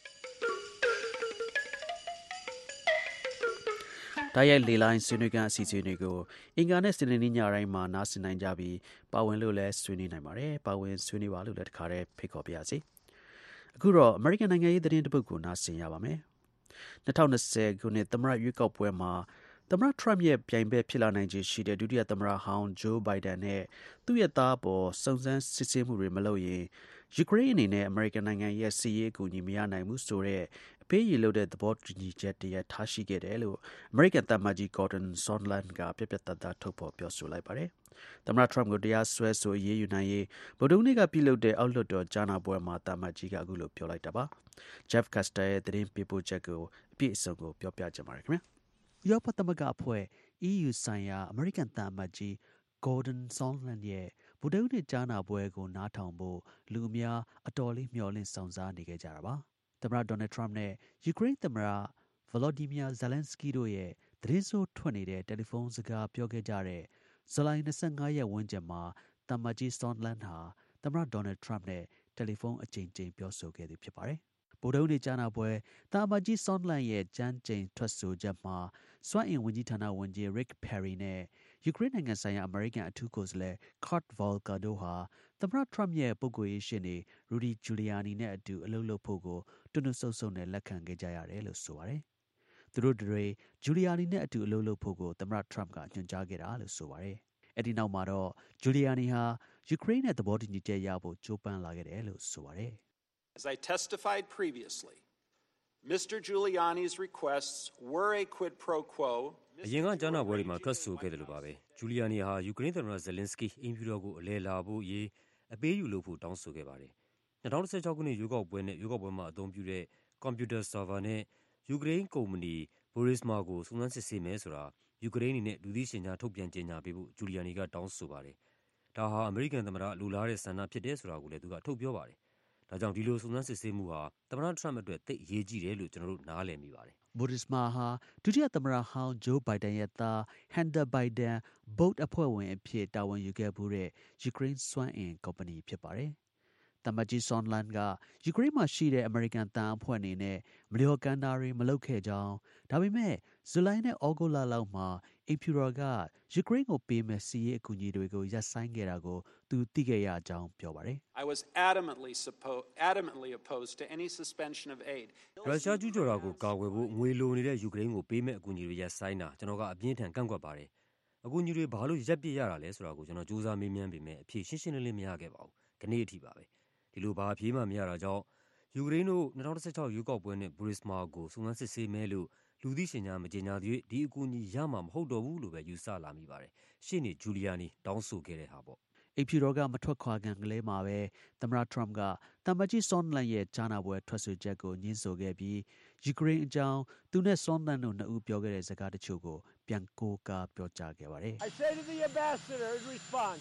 တိုက်ရိုက်လေလိုင်းဆွေးနွေးခန်းအစီအစဉ်တွေကိုအင်္ဂါနဲ့စနေနေ့ညတိုင်းမှာနားဆင်နိုင်ကြပြီးပါဝင်လို့လည်းဆွေးနွေးနိုင်ပါတယ်။ပါဝင်ဆွေးနွေးပါလို့လည်းတခါတည်းဖိတ်ခေါ်ပါရစေ။အခုတော့ American နိုင်ငံရေးသတင်းတစ်ပုဒ်ကိုနားဆင်ရပါမယ်။၂၀၂၀ခုနှစ်သမ္မတရွေးကောက်ပွဲမှာသမ္မတ Trump ရဲ့ပြိုင်ဘက်ဖြစ်လာနိုင်ခြေရှိတဲ့ဒုတိယသမ္မတဟောင်း Joe Biden နဲ့သူ့ရဲ့သားအပေါ်စုံစမ်းစစ်ဆေးမှုတွေမလုပ်ရင်ယူကရိန်းအနေနဲ့ American နိုင်ငံရဲ့စစ်ရေးအကူအညီမရနိုင်ဘူးဆိုတဲ့အပေးအယူလုပ်တဲ့သဘောတူညီချက်တရက်ထားရှိခဲ့တယ်လို့ American သံအမတ်ကြီး Gordon Sondland ကပြတ်ပြတ်သားသားထုတ်ဖော်ပြောဆိုလိုက်ပါတယ်။သမ္မတ Trump ကိုတရားစွဲဆိုအရေးယူနိုင်ရေးဗုဒ္ဓဟူးနေ့ကပြုလုပ်တဲ့အောက်လွှတ်တော်ကြားနာပွဲမှာသံအမတ်ကြီးကအခုလိုပြောလိုက်တာပါ။ Jeff Caster ရဲ့သတင်းပေးပို့ချက်ကိုအပြည့်အစုံကိုပြောပြကြပါမယ်ခင်ဗျာ။ဥရောပသမဂ္ဂအဖွဲ့ အီးယူ ဆိုင်ရာ American သံအမတ်ကြီး Gordon Sondland ရဲ့ဗုဒ္ဓဟူးနေ့ကြားနာပွဲကိုနားထောင်ဖို့လူအများအတော်လေးမျှော်လင့်စောင့်စားနေခဲ့ကြတာပါ။သမ္မတ Donald Trump နဲ့ယူကရိန်းသမ္မတ Volodymyr Zelensky တို့ရဲ့သတင်းဆိုးထွက်နေတဲ့တယ်လီဖုန်းစကားပြောခဲ့ကြတဲ့ဇူလိုင်၂၅ရက်ဝန်းကျင်မှာသံအမတ်ကြီး Sondland ဟာသမ္မတ Donald Trump နဲ့တယ်လီဖုန်းအကြိမ်ကြိမ်ပြောဆိုခဲ့သူဖြစ်ပါတယ်။ဗုဒ္ဓဟူးနေ့ကြားနာပွဲသံအမတ်ကြီး Sondland ရဲ့ကြမ်းကြိမ်ထွက်ဆိုချက်မှာစွမ်းအင်ဝန်ကြီးဌာနဝန်ကြီး Rick Perry နဲ့ယူကရိန်းနိုင်ငံဆိုင်ရာအမေရိကန်အထူးကိုယ်စားလှယ် Kurt Volker တို့ဟာသမ္မတ Trump ရဲ့ပုဂ္ဂိုလ်ရေးရှေ့နေ Rudy Giuliani နဲ့အတူအလုပ်လုပ်ဖို့ကိုတွန့်တွန့်ဆုတ်ဆုတ်နဲ့လက်ခံခဲ့ကြရတယ်လို့ဆိုပါတယ်။သူတို့တွေ Giuliani နဲ့အတူအလုပ်လုပ်ဖို့ကိုသမ္မတ Trump ကညွှန်ကြားခဲ့တာလို့ဆိုပါတယ်။အဲ့ဒီနောက်မှာတော့ Giuliani ဟာယူကရိန်းနဲ့သဘောတူညီချက်ရဖို့ကြိုးပမ်းလာခဲ့တယ်လို့ဆိုပါတယ်။ As I testified previously, Mister Giuliani's requests were a quid pro quo. အရင်ကကြားနာပွဲတွေမှာထွက်ဆိုခဲ့တယ်လို့ပါပဲ။ Giuliani ဟာယူကရိန်းသမ္မတ Zelensky အိမ်ဖြူတော်ကိုအလဲလာဖို့ရေးအပေးယူလုပ်ဖို့တောင်းဆိုခဲ့ပါတယ်။၂၀၁၆ခုနှစ်ရွေးကောက်ပွဲနဲ့ရွေးကောက်ပွဲမှာအသုံးပြုတဲ့ကွန်ပျူတာဆာဗာနဲ့ယူကရိန်းကုမ္ပဏီ Burisma ကိုစုံစမ်းစစ်ဆေးမယ်ဆိုတာယူကရိန်းအနေနဲ့လူသိရှင်ကြားထုတ်ပြန်ကြေညာပေးဖို့ဂျူလီယာနီကတောင်းဆိုပါတယ်။ဒါဟာအမေရိကန်သမ္မတလူလားတဲ့ဆန္ဒဖြစ်တဲ့ဆိုတာကိုလည်းသူကထုတ်ပြောပါတယ်။ဒါကြောင့်ဒီလိုစုံစမ်းစစ်ဆေးမှုဟာသမ္မတထရမ့်အတွက်သိပ်အရေးကြီးတယ်လို့ကျွန်တော်တို့နားလည်မိပါတယ်။ Burisma ဟာဒုတိယသမ္မတဟောင်းဂျိုးဘိုင်ဒန်ရဲ့သားဟန်တာဘိုင်ဒန်ဘုတ်အဖွဲ့ဝင်အဖြစ်တာဝန်ယူခဲ့မှုတဲ့ယူကရိန်းစွမ်းအင်ကုမ္ပဏီဖြစ်ပါတယ်။တမကြီးဆွန်လန်ကယူကရိန်းမှာရှိတဲ့အမေရိကန်တန်အဖွဲ့အနေနဲ့မလျော်ကန်တာတွေမလုပ်ခဲ့ကြောင်းဒါပေမဲ့ဇူလိုင်နဲ့ဩဂုတ်လလောက်မှာအိမ်ဖြူတော်ကယူကရိန်းကိုပေးမဲ့စီးရေးအကူအညီတွေကိုရပ်ဆိုင်းခဲ့တာကိုသူသိခဲ့ရကြောင်းပြောပါတယ်။ I was adamantly suppo- adamantly opposed to any suspension of aid. ရုရှားကျူးကျော်တာကိုကာကွယ်ဖို့ငွေလိုနေတဲ့ယူကရိန်းကိုပေးမဲ့အကူအညီတွေရပ်ဆိုင်းတာကျွန်တော်ကအပြင်းထန်ကန့်ကွက်ပါတယ်။အကူအညီတွေဘာလို့ရပ်ပစ်ရတာလဲဆိုတာကိုကျွန်တော်စူးစမ်းမေးမြန်းပေမဲ့အဖြေရှင်းရှင်းလင်းလင်းမရခဲ့ပါဘူး။ခဏအထိပါပဲ။ဒီလိုဘာအဖြေမှမရတာကြောင့်ယူကရိန်းတို့၂၀၁၆ရွေးကောက်ပွဲနဲ့ Burisma ကိုစုံစမ်းစစ်ဆေးမယ်လို့လူသိရှင်ကြားမကြေညာသေးဒီအကူအညီရမှာမဟုတ်တော့ဘူးလို့ပဲယူဆလာမိပါတယ်။ရှေ့နေဂျူလီယာနီတောင်းဆိုခဲ့တဲ့ဟာပေါ့အိမ်ဖြူတော်ကမထွက်ခွာခင်ကလေးမှာပဲသမ္မတထရမ့်ကတမကြီးဆွန်လန်ရဲ့ကြားနာပွဲထွက်ဆိုချက်ကိုညှင်းဆိုခဲ့ပြီးယူကရိန်းအကြောင်းသူနဲ့ဆွန်လန်တို့နှစ်ဦးပြောခဲ့တဲ့စကားတချို့ကိုပြန်ကိုးကားပြောကြားခဲ့ပါတယ်။ I say to the ambassador in response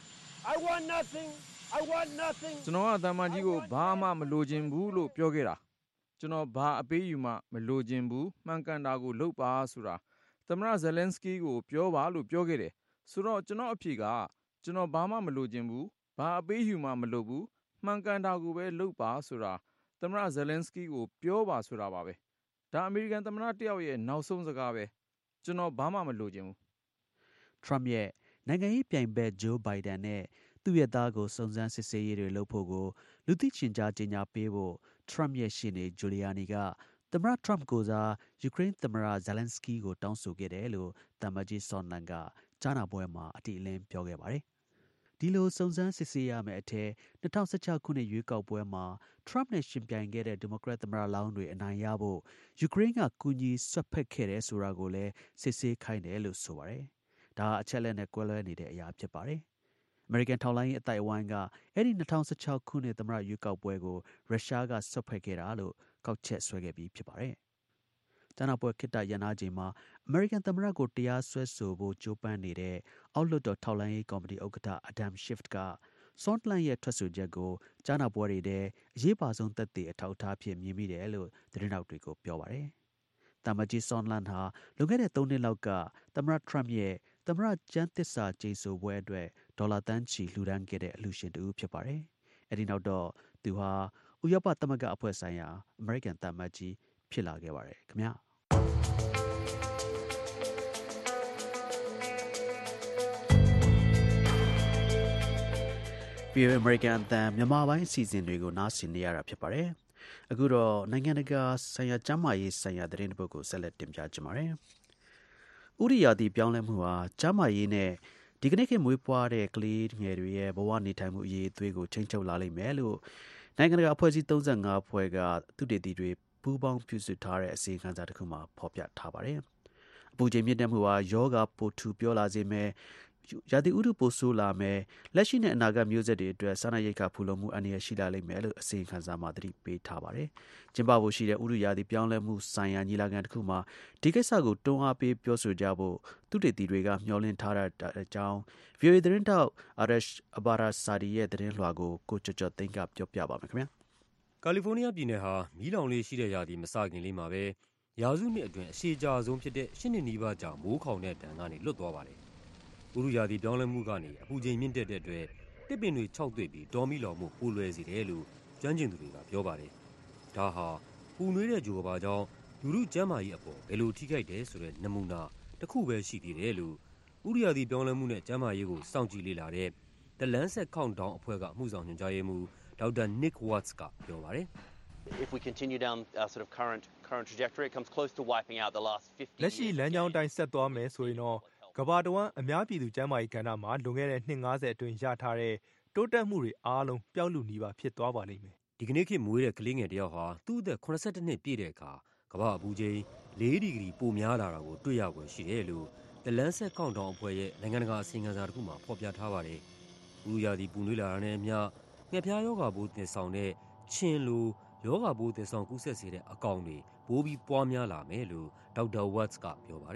I want nothing I want nothing ကျွန်တော်ကတမကြီးကိုဘာမှမလိုချင်ဘူးလို့ပြောခဲ့တာကျွန်တော်ဘာအပေးယူမှမလိုချင်ဘူးမှန်ကန်တာကိုလုပ်ပါဆိုတာသမ္မတဇယ်လန်စကီးကိုပြောပါလို့ပြောခဲ့တယ်ဆိုတော့ကျွန်တော်အဖြေကကျွန်တော်ဘာမှမလိုချင်ဘူးဘာအပေးယူမှမလိုဘူးမှန်ကန်တာကိုပဲလုပ်ပါဆိုတာသမ္မတဇယ်လန်စကီးကိုပြောပါဆိုတာပါပဲဒါအမေရိကန်သမ္မတတယောက်ရဲ့နောက်ဆုံးစကားပဲကျွန်တော်ဘာမှမလိုချင်ဘူးထရမ့်ရဲ့နိုင်ငံရေးပြိုင်ဘက်ဂျိုးဘိုင်ဒန်နဲ့သူ့ရဲ့သားကိုစုံစမ်းစစ်ဆေးရေးတွေလုပ်ဖို့ကိုလူသိရှင်ကြားကြေညာပေးဖို့ထရမ့်ရဲ့ရှေ့နေဂျူလီယာနီကသမ္မတထရမ့်ကိုစားယူကရိန်းသမ္မတဇယ်လန်စကီးကိုတောင်းဆိုခဲ့တယ်လို့တမကြီးဆွန်လန်ကကြားနာပွဲမှာအတိအလင်းပြောခဲ့ပါတယ်။ဒီလိုစုံစမ်းစစ်ဆေးရမယ့်အထက်၂၀၁၆ခုနှစ်ရွေးကောက်ပွဲမှာထရမ့်နဲ့ရှင်ပြိုင်ခဲ့တဲ့ဒီမိုကရက်သမ္မတလောင်းတွေအနိုင်ရဖို့ယူကရိန်းကကူညီဆွတ်ဖက်ခဲ့တယ်ဆိုတာကိုလည်းစစ်ဆေးခိုင်းတယ်လို့ဆိုပါတယ်။ဒါအချက်လက်နဲ့ကွဲလွဲနေတဲ့အရာဖြစ်ပါတယ်။အမေရိကန်ထောက်လှမ်းရေးအသိုက်အဝိုင်းကအဲ့ဒီ၂၀၁၆ခုနှစ်သမ္မတရွေးကောက်ပွဲကိုရုရှားကဆွတ်ဖက်ခဲ့တာလို့ကောက်ချက်ဆွဲခဲ့ပြီးဖြစ်ပါတယ်။ကြားနာပွဲခေတ္တရပ်နားချိန်မှာအမေရိကန်သမ္မတကိုတရားစွဲဆိုဖို့ကြိုးပမ်းနေတဲ့အောက်လွှတ်တော်ထောက်လှမ်းရေးကော်မတီဥက္ကဋ္ဌအဒမ်ရှစ်ဖ်ကဆွန်လန်ရဲ့ထွက်ဆိုချက်ကိုကြားနာပွဲတွေထဲအရေးပါဆုံးသက်သေအထောက်အထားဖြစ်မြင်မိတယ်လို့သတင်းထောက်တွေကိုပြောပါတယ်။တမကြီးဆွန်လန်ဟာလွန်ခဲ့တဲ့သုံးနှစ်လောက်ကသမ္မတထရမ့်ရဲ့သမ္မတကျမ်းသစ္စာကျိန်ဆိုပွဲအတွက်ဒေါ်လာတန်းချီလှူဒန်းခဲ့တဲ့အလှူရှင်တူဖြစ်ပါတယ်။အဲဒီနောက်တော့သူဟာဥရောပသမဂ္ဂအဖွဲ့ဆိုင်ရာအမေရိကန်သံအမတ်ကြီးဖြစ်လာခဲ့ပါတယ်ခင်ဗျာ။ဗီအိုအေ American အသံမြန်မာပိုင်းအစီအစဉ်တွေကိုနားဆင်နေရတာဖြစ်ပါတယ်။အခုတော့နိုင်ငံတကာဆိုင်ရာကျန်းမာရေးဆိုင်ရာသတင်းတစ်ပုဒ်ကိုဆက်လက်တင်ပြကြပါမယ်။ဥရိယာတိပြောင်းလဲမှုဟာကျန်းမာရေးနဲ့ဒီကနေ့ခေတ်မွေးဖွားတဲ့ကလေးငယ်တွေရဲ့ဘဝနေထိုင်မှုအရေးအသွေးကိုချိန်ချုပ်လာလိမ့်မယ်လို့နိုင်ငံတကာအဖွဲ့အစည်း၃၅ဖွဲ့ကသုတေသီတွေပူးပေါင်းပြုစုထားတဲ့အစီအစဉ်တစ်ခုမှာဖော်ပြထားပါတယ်။အပူချိန်မြင့်တက်မှုဟာယောဂပိုထူပြောလာစေမယ်ရာသီဥတုပိုဆိုးလာမယ်လက်ရှိနဲ့အနာဂတ်မျိုးဆက်တွေအတွက်စားနပ်ရိက္ခာဖူလုံမှုအန္တရာယ်ရှိလာလိမ့်မယ်လို့အစီရင်ခံစာမှာသတိပေးထားပါတယ်။ကျင်းပဖို့ရှိတဲ့ဥတုရာသီပြောင်းလဲမှုဆိုင်ရာညီလာခံတစ်ခုမှာဒီကိစ္စကိုတွန်းအားပေးပြောဆိုကြဖို့သုတေသီတွေကမျှော်လင့်ထားတဲ့အကြောင်း ဗီအိုအေ သတင်းထောက်အာရရှ်အဘာရာဆာဒီရဲ့သတင်းလွှာကိုကိုကျော်ကျော်သိန်းကပြောပြပါမယ်ခင်ဗျာ။ကာလီဖိုးနီးယားပြည်နယ်ဟာမီးလောင်လေးရှိတဲ့ရာသီမစခင်လေးမှာပဲရာစုနှစ်အတွင်းအရှည်ကြာဆုံးဖြစ်တဲ့ရှစ်နှစ်နီးပါးကြာမိုးခေါင်တဲ့ဒဏ်ကနေလွတ်သွားပါတယ်။ဥတုရာသီပြောင်းလဲမှုကနေအပူချိန်မြင့်တက်တဲ့အတွက်တစ်ပင်တွေခြောက်သွေ့ပြီးတောမီလောင်မှုပိုလွယ်စေတယ်လို့ကျွမ်းကျင်သူတွေကပြောပါတယ်။ဒါဟာပူနွေးတဲ့ဂျိုဘာကြောင့်လူထုကျန်းမာရေးအပေါ်ဘယ်လိုထိခိုက်တယ်ဆိုတဲ့နမူနာတစ်ခုပဲရှိသေးတယ်လို့ဥတုရာသီပြောင်းလဲမှုနဲ့ကျန်းမာရေးကိုစောင့်ကြည့်လေ့လာတဲ့ The Lancet Countdown အဖွဲ့ကအမှုဆောင်ညွှန်ကြားရေးမှူးဒေါက်တာ Nick Watts ကပြောပါတယ်။ If we continue down our sort of current current trajectory, it comes close to wiping out the last fifty. လက်ရှိလမ်းကြောင်းတိုင်းဆက်သွားမယ်ဆိုရင်တော့ကမ္ဘာတဝန်းအများပြည်သူကျန်းမာရေးကဏ္ဍမှာလွန်ခဲ့တဲ့နှစ်၅၀အတွင်းရထားတဲ့တိုးတက်မှုတွေအားလုံးပျောက်လုနီးပါဖြစ်သွားပါလိမ့်မယ်။ဒီကနေ့ခေတ်မွေးတဲ့ကလေးငယ်တစ်ယောက်ဟာသူ့အသက်၇၁နှစ်ပြည့်တဲ့အခါကမ္ဘာအပူချိန်၄ဒီဂရီပိုများလာတာကိုတွေ့ရဖွယ်ရှိတယ်လို့ The Lancet Countdown အဖွဲ့ရဲ့နိုင်ငံတကာအစီရင်ခံစာတစ်ခုမှာဖော်ပြထားပါတယ်။ဥတုရာသီပူနွေးလာတာနဲ့အမျှငှက်ဖျားရောဂါပိုးသယ်ဆောင်တဲ့ခြင်လိုရောဂါပိုးသယ်ဆောင်ကူးစက်စေတဲ့အကောင်တွေပိုပြီးပွားများလာမယ်လို့ဒေါက်တာ Watts ကပြောပါတယ်။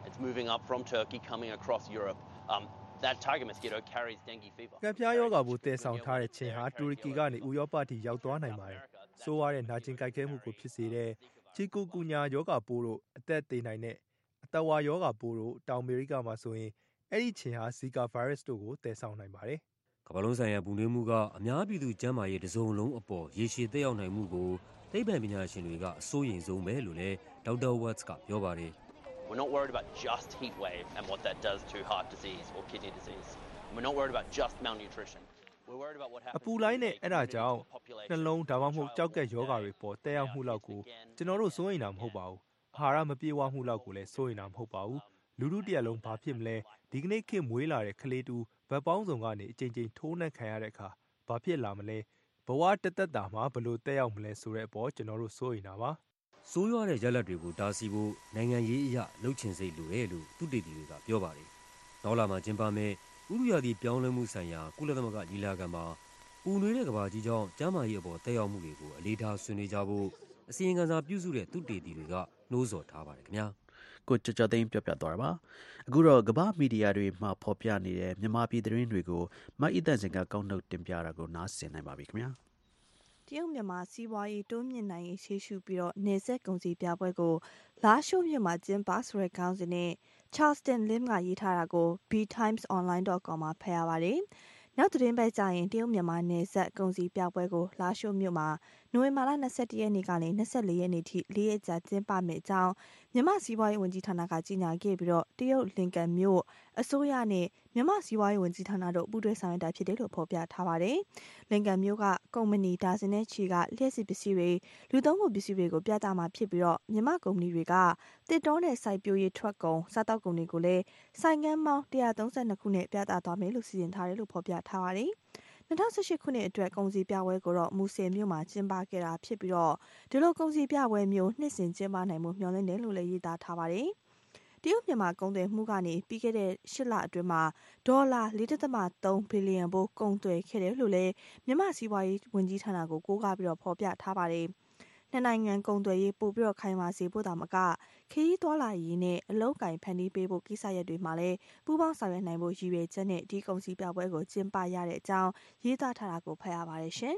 It's moving up from Turkey, coming across Europe. Um, that tiger mosquito carries dengue fever. ကံပြားရောဂါပိုးတည်ဆောင်ထားတဲ့ချင်းဟာတူရကီကနေဥရောပထိရောက်သွားနိုင်ပါတယ်။ဆိုးဝါးတဲ့နာကျင်ကြိုက်ခဲမှုကိုဖြစ်စေတဲ့ချီကူကူညာယောဂါပိုးတို့အသက်သေနိုင်တဲ့အတဝါယောဂါပိုးတို့တောင်အမေရိကမှာဆိုရင်အဲ့ဒီချင်းဟာဇီကာဗိုင်းရပ်စ်တို့ကိုတည်ဆောင်နိုင်ပါတယ်။ကမ္ဘာလုံးဆိုင်ရာပူနွေးမှုကအများပြည်သူကျန်းမာရေးတစုံလုံးအပေါ်ရေရှည်သက်ရောက်နိုင်မှုကိုသိပ္ပံပညာရှင်တွေကအစိုးရိမ်ဆုံးပဲလို့လည်းဒေါက်တာဝတ်စ်ကပြောပါတယ် We're not worried about just heat wave and what that does to heart disease or kidney disease. We're not worried about just malnutrition. We're worried about what happens. အပူလိုင်းနဲ့အဲ့ဒါကြောင့်နှလုံးဒါမှမဟုတ်ကြောက်ကက်ယောဂါတွေပေါ်တက်ရောက်မှုလောက်ကိုကျွန်တော်တို့စိုးရိမ်တာမဟုတ်ပါဘူး။အာဟာရမပြေဝမှုလောက်ကိုလည်းစိုးရိမ်တာမဟုတ်ပါဘူး။လူလူတရက်လုံးဘာဖြစ်မလဲဒီကနေ့ခေတ်မွေးလာတဲ့ကလေးတူဗတ်ပေါင်းစုံကနေအချိန်ချင်းထိုးနှက်ခံရတဲ့အခါဘာဖြစ်လာမလဲဘဝတသက်တာမှာဘလို့တက်ရောက်မလဲဆိုတဲ့အပေါ်ကျွန်တော်တို့စိုးရိမ်တာပါ။ဆိုးရွားတဲ့ရလဒ်တွေကိုတားဆီးဖို့နိုင်ငံရေးအရလှုပ်ချင်စိတ်လိုတယ်လို့သူတေသီတွေကပြောပါတယ်။နောက်လာမှာကျင်းပမယ့်ဥတုရာသီပြောင်းလဲမှုဆိုင်ရာကုလသမဂ္ဂညီလာခံမှာပူနွေးတဲ့ကမ္ဘာကြီးကြောင့်ကျန်းမာရေးအပေါ်သက်ရောက်မှုတွေကိုအလေးထားဆွေးနွေးကြဖို့အစီရင်ခံစာပြုစုတဲ့သူတေသီတွေကနှိုးဆော်ထားပါတယ်ခင်ဗျာ။ကိုကြကြသိန်းပြောပြသွားတာပါအခုတော့ကမ္ဘာမီဒီယာတွေမှာဖော်ပြနေတဲ့မြန်မာပြည်သတင်းတွေကိုမအီတန်စင်ကကောက်နှုတ်တင်ပြတာကိုနားဆင်နိုင်ပါပြီခင်ဗျာတရုတ်မြန်မာစီးပွားရေးတိုးမြင့်နိုင်ရေးရှေ့ရှုပြီးတော့နေဆက်ကုန်စည်ပြပွဲကိုလာရှိုးမြို့မှာကျင်းပဆိုတဲ့ခေါင်းစဉ်နဲ့ Charleston Lim ကရေးထားတာကို b times online dot com မှာဖတ်ရပါတယ်။နောက်သတင်းပတ်ကြရင်တရုတ်မြန်မာနေဆက်ကုန်စည်ပြပွဲကိုလာရှိုးမြို့မှာနိုဝင်ဘာလ၂၁ရက်နေ့ကနေ၂၄ရက်နေ့ထိလေးရက်ကြာကျင်းပမယ့်အကြောင်းမြန်မာစီးပွားရေးဝန်ကြီးဌာနကကြေညာခဲ့ပြီးတော့တရုတ်လင်ကန်မြို့အစိုးရနဲ့မြန်မာစီးပွားရေးဝန်ကြီးဌာနတို့ပူးတွဲဆောင်ရွက်တာဖြစ်တယ်လို့ဖော်ပြထားပါတယ်။လင်ကန်မြို့ကကုမ္ပဏီဒါဇင်နဲ့ချီကလျှက်စစ်ပစ္စည်းတွေလူသုံးကုန်ပစ္စည်းတွေကိုပြသမှာဖြစ်ပြီးတော့မြန်မာကုမ္ပဏီတွေကတစ်တောနဲ့စိုက်ပျိုးရေးထွက်ကုန်စားတောက်ကုန်တွေကိုလည်းဆိုင်ငန်းပေါင်း၁၃၂ခုနဲ့ပြသသွားမယ်လို့စီစဉ်ထားတယ်လို့ဖော်ပြထားပါတယ်။၂၀၁၈ခုနှစ်အတွက်ကုန်စည်ပြပွဲကိုတော့မူဆယ်မြို့မှာကျင်းပခဲ့တာဖြစ်ပြီးတော့ဒီလိုကုန်စည်ပြပွဲမျိုးနှစ်စဉ်ကျင်းပနိုင်မှုမျှော်လင့်တယ်လို့လည်းရေးသားထားပါတယ်။တရုတ်မြန်မာကုန်သွယ်မှုကနေပြီးခဲ့တဲ့၈လအတွင်းမှာဒေါ်လာ၄.၃ဘီလီယံပိုကုန်သွယ်ခဲ့တယ်လို့လည်းမြန်မာစီးပွားရေးဝန်ကြီးဌာနကိုကိုးကားပြီးတော့ဖော်ပြထားပါတယ်။နှစ်နိုင်ငံကုန်သွယ်ရေးပို့ပြီးတော့ခိုင်မာစေဖို့တာမကခရီးသွားလာရေးနဲ့အလုပ်ကိုင်ဖန်တီးပေးဖို့ကိစ္စရပ်တွေမှာလည်းပူးပေါင်းဆောင်ရွက်နိုင်ဖို့ရည်ရွယ်ချက်နဲ့ဒီကုန်စည်ပြပွဲကိုကျင်းပရတဲ့အကြောင်းရေးသားထားတာကိုဖတ်ရပါတယ်ရှင်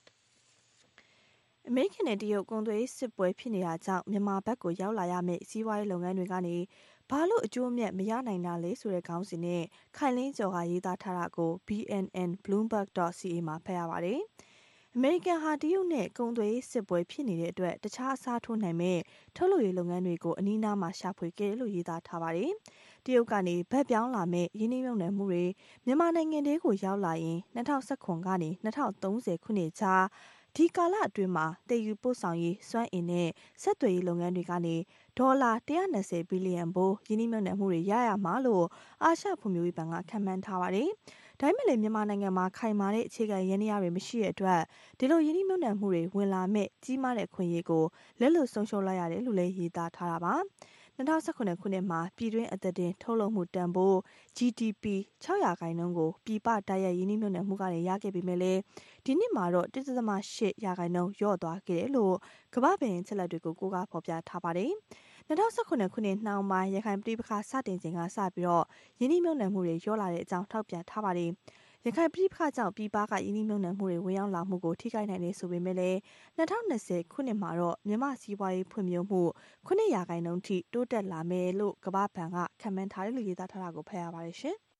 ။အမေရိကန်နဲ့တရုတ်ကုန်သွယ်ရေးစစ်ပွဲဖြစ်နေတာကြောင့်မြန်မာဘက်ကိုရောက်လာရမယ့်စီးပွားရေးလုပ်ငန်းတွေကနေဘာလို့အကျိုးအမြတ်မရနိုင်တာလဲဆိုတဲ့ခေါင်းစဉ်နဲ့ခိုင်လင်းကျော်ကရေးသားထားတာကို b n n bloomberg dot c a မှာဖတ်ရပါတယ်။အမေရိကန်ဟာတရုတ်နဲ့ကုန်သွယ်ရေးစစ်ပွဲဖြစ်နေတဲ့အတွက်တခြားအစားထိုးနိုင်မဲ့ထုတ်လုပ်ရေးလုပ်ငန်းတွေကိုအနီးနားမှာရှာဖွေခဲ့လို့ရေးသားထားပါတယ်။တရုတ်ကနေဗတ်ပြောင်းလာမဲ့ရင်းနှီးမြှုပ်နှံမှုတွေမြန်မာနိုင်ငံတွေကိုရောက်လာရင်၂၀၁၇ကနေ၂၀၃၀ခုနှစ်ကြားဒီကာလအတွင်းမှာတည်ယူပို့ဆောင်ရေးစွမ်းအင်နဲ့ဆက်သွယ်ရေးလုပ်ငန်းတွေကနေဒေါ်လာ၁၂၀ဘီလီယံပိုရင်းနှီးမြှုပ်နှံမှုတွေရရမှာလို့အာရှဖွံ့ဖြိုးရေးဘဏ်ကခန့်မှန်းထားပါတယ်။ဒါပေမဲ့လည်းမြန်မာနိုင်ငံမှာခိုင်မာတဲ့အခြေခံရင်းနှီးရတွေမရှိတဲ့အတွက်ဒီလိုရင်းနှီးမြှုပ်နှံမှုတွေဝင်လာမဲ့ကြီးမားတဲ့ခွင့်ရေးကိုလက်လွတ်ဆုံးရှုံးလိုက်ရတယ်လို့လည်းရေးသားထားတာပါ။၂၀၁၇ခုနှစ်မှာပြည်တွင်းအသက်တင်ထုတ်လုပ်မှုတန်ဖိုး G D P ၆ရာခိုင်နှုန်းကိုပြည်ပတိုက်ရိုက်ရင်းနှီးမြှုပ်နှံမှုကနေရခဲ့ပေမဲ့လည်းဒီနှစ်မှာတော့၁.၈ရာခိုင်နှုန်းလျော့သွားခဲ့တယ်လို့ကမ္ဘာ့ဘဏ်ချက်လက်တွေကိုကိုးကားဖော်ပြထားပါတယ်။၂၀၁၇ခုနှစ်နှောင်းပိုင်းရခိုင်ပြည်ပခါစတင်ချိန်ကစပြီးတော့ရင်းနှီးမြှုပ်နှံမှုတွေလျော့လာတဲ့အကြောင်းထောက်ပြထားပါတယ်။ရခိုင်ပြည်ပခါကြောင့်ပြည်ပကရင်းနှီးမြှုပ်နှံမှုတွေဝင်ရောက်လာမှုကိုထိခိုက်နိုင်တယ်ဆိုပေမဲ့လည်း၂၀၂၀ခုနှစ်မှာတော့မြန်မာစီးပွားရေးဖွံ့ဖြိုးမှု၉ရာခိုင်နှုန်းထိတိုးတက်လာမယ်လို့ကမ္ဘာ့ဘဏ်ကခန့်မှန်းထားတယ်လို့ရေးသားထားတာကိုဖတ်ရပါတယ်ရှင်။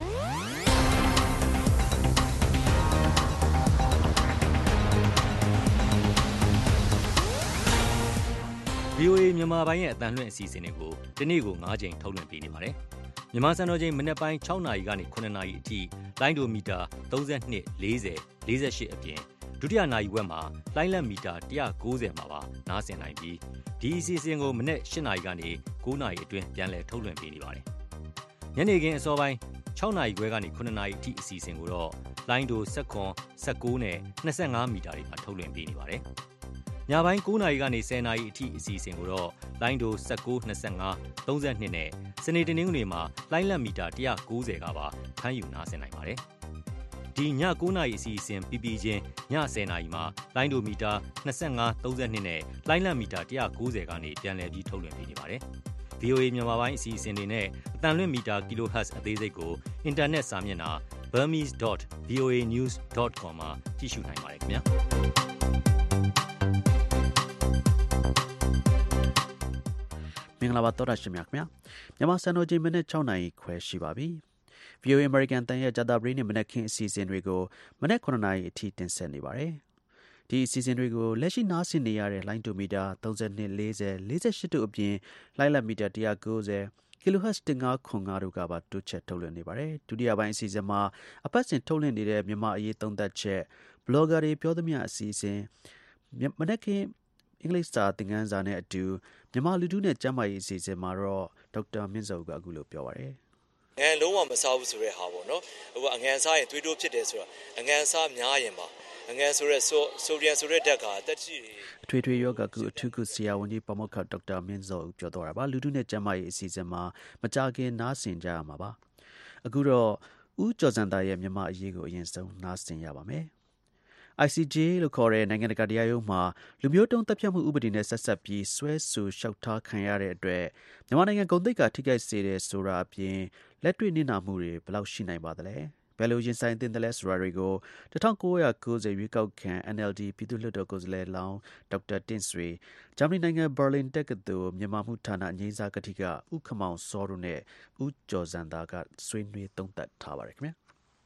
ဗီအိုအေ မြန်မာပိုင်းရဲ့အသံလွှင့်အစီအစဉ်တွေကိုဒီနေ့ကို၅ချိန်ထုတ်လွှင့်ပေးနေပါတယ်။မြန်မာစံတော်ချိန်မနက်ပိုင်း၆နာရီကနေ၇နာရီအထိလိုင်းဒိုမီတာ၃၂ ၄၀ ၄၈အပြင်ဒုတိယနာရီဝက်မှာလိုင်းလက်မီတာ၁၉၀မှာပါနားဆင်နိုင်ပြီးဒီအစီအစဉ်ကိုမနက်၈နာရီကနေ၉နာရီအတွင်းပြန်လည်ထုတ်လွှင့်ပေးနေပါတယ်။ညနေခင်းအစောပိုင်း၆နာရီခွဲကနေ၇နာရီအထိအစီအစဉ်ကိုတော့လိုင်းဒို၁၇ ၁၉နဲ့၂၅မီတာတွေမှာထုတ်လွှင့်ပေးနေပါတယ်။ညပိုင်း၉နာရီကနေ၁၀နာရီအထိအစီအစဉ်ကိုတော့လိုင်းဒို၁၉ ၂၅ ၃၂နဲ့စနေတနင်္ဂနွေမှာလိုင်းလက်မီတာ၁၉၀ကပါဖမ်းယူနားဆင်နိုင်ပါတယ်။ဒီည၉နာရီအစီအစဉ်ပြီးပြီးချင်းည၁၀နာရီမှာလိုင်းဒိုမီတာ၂၅ ၃၂နဲ့လိုင်းလက်မီတာ၁၉၀ကနေပြန်လည်ပြီးထုတ်လွှင့်ပေးနေပါတယ်။ဗီအိုအေ မြန်မာပိုင်းအစီအစဉ်တွေနဲ့အသံလွှင့်မီတာ kilohertz အသေးစိတ်ကိုအင်တာနက်စာမျက်နှာ burmese dot v o a news dot com မှာကြည့်ရှုနိုင်ပါတယ်ခင်ဗျာမင်္ဂလာပါတော်ရရှိမြခင်ဗျာမြန်မာစံတော်ချိန်မိနစ်6နာရီခွဲရှိပါပြီ ဗီအိုအေ American တန်ရဲ့ဂျာတာပရိနဲ့မနက်ခင်းအစီအစဉ်တွေကိုမနက်9နာရီအထိတင်ဆက်နေပါတယ်ဒီအစီအစဉ်တွေကိုလက်ရှိနားဆင်နေရတဲ့လိုင်းတိုမီတာ32 40 48တို့အပြင်လိုင်းလက်မီတာone ninety ကီလိုဟတ်ဇ်one five zero fiveတို့ကပါတိုးချက်ထုတ်လွှင့်နေပါတယ်ဒုတိယပိုင်းအစီအစဉ်မှာအပတ်စဉ်ထုတ်လွှင့်နေတဲ့မြန်မာအရေးသုံးသပ်ချက်ဘလော့ဂါတွေပြောသမျှအစီအစဉ်မနက်ခင်းအင်္ဂလိပ်စာသင်ခန်းစာနဲ့အတူမြန်မာလူထုနဲ့ကျမ်းမာရေးအစီအစဉ်မှာတော့ဒေါက်တာမင်းစောကအခုလိုပြောပါတယ်ငန်လုံးဝမစားဘူးဆိုတဲ့ဟာပေါ့နော်ဟိုအငန်စားရင်သွေးတိုးဖြစ်တယ်ဆိုတာအငန်စားများရင်ပါအငန်ဆိုတဲ့ဆိုဆိုဒီယမ်ဆိုတဲ့ဓာတ်ကတက်ရှိတယ်အထွေထွေယောဂကုအထူးကုဆရာဝန်ကြီးပမောက္ခဒေါက်တာမင်းစောပြောတော့တာပါလူထုနဲ့ကျန်းမာရေးအစီအစဉ်မှာမကြခင်နားဆင်ကြရမှာပါအခုတော့ဦးကျော်စံသားရဲ့မြန်မာအရေးကိုအရင်ဆုံးနားဆင်ရပါမယ်I C J လို့ခေါ်တဲ့နိုင်ငံတကာတရားရုံးမှာလူမျိုးတုံးတပ်ဖြတ်မှုဥပဒေနဲ့ဆက်ဆက်ပြီးဆွဲဆိုလျှောက်ထားခံရတဲ့အတွက်မြန်မာနိုင်ငံဂုဏ်သိက္ခာထိခိုက်စေတဲ့ဆိုတာအပြင်လက်တွေ့နစ်နာမှုတွေဘယ်လောက်ရှိနိုင်ပါသလဲဘယ်လိုရင်ဆိုင်သင့်တယ်လဲဆိုတာတွေကိုnineteen ninetyရွေးကောက်ခံ N L D ပြည်သူ့လွှတ်တော်ကိုယ်စားလှယ်လောင်းဒေါက်တာတင့်ဆွေဂျာမနီနိုင်ငံဘာလင်တက္ကသိုလ်မြန်မာမှုဌာနအငြိမ်းစားကတိကဥက္ကမောင်စောတို့နဲ့ဦးကျော်စံသားကဆွေးနွေးသုံးသပ်ထားပါတယ်ခင်ဗျာ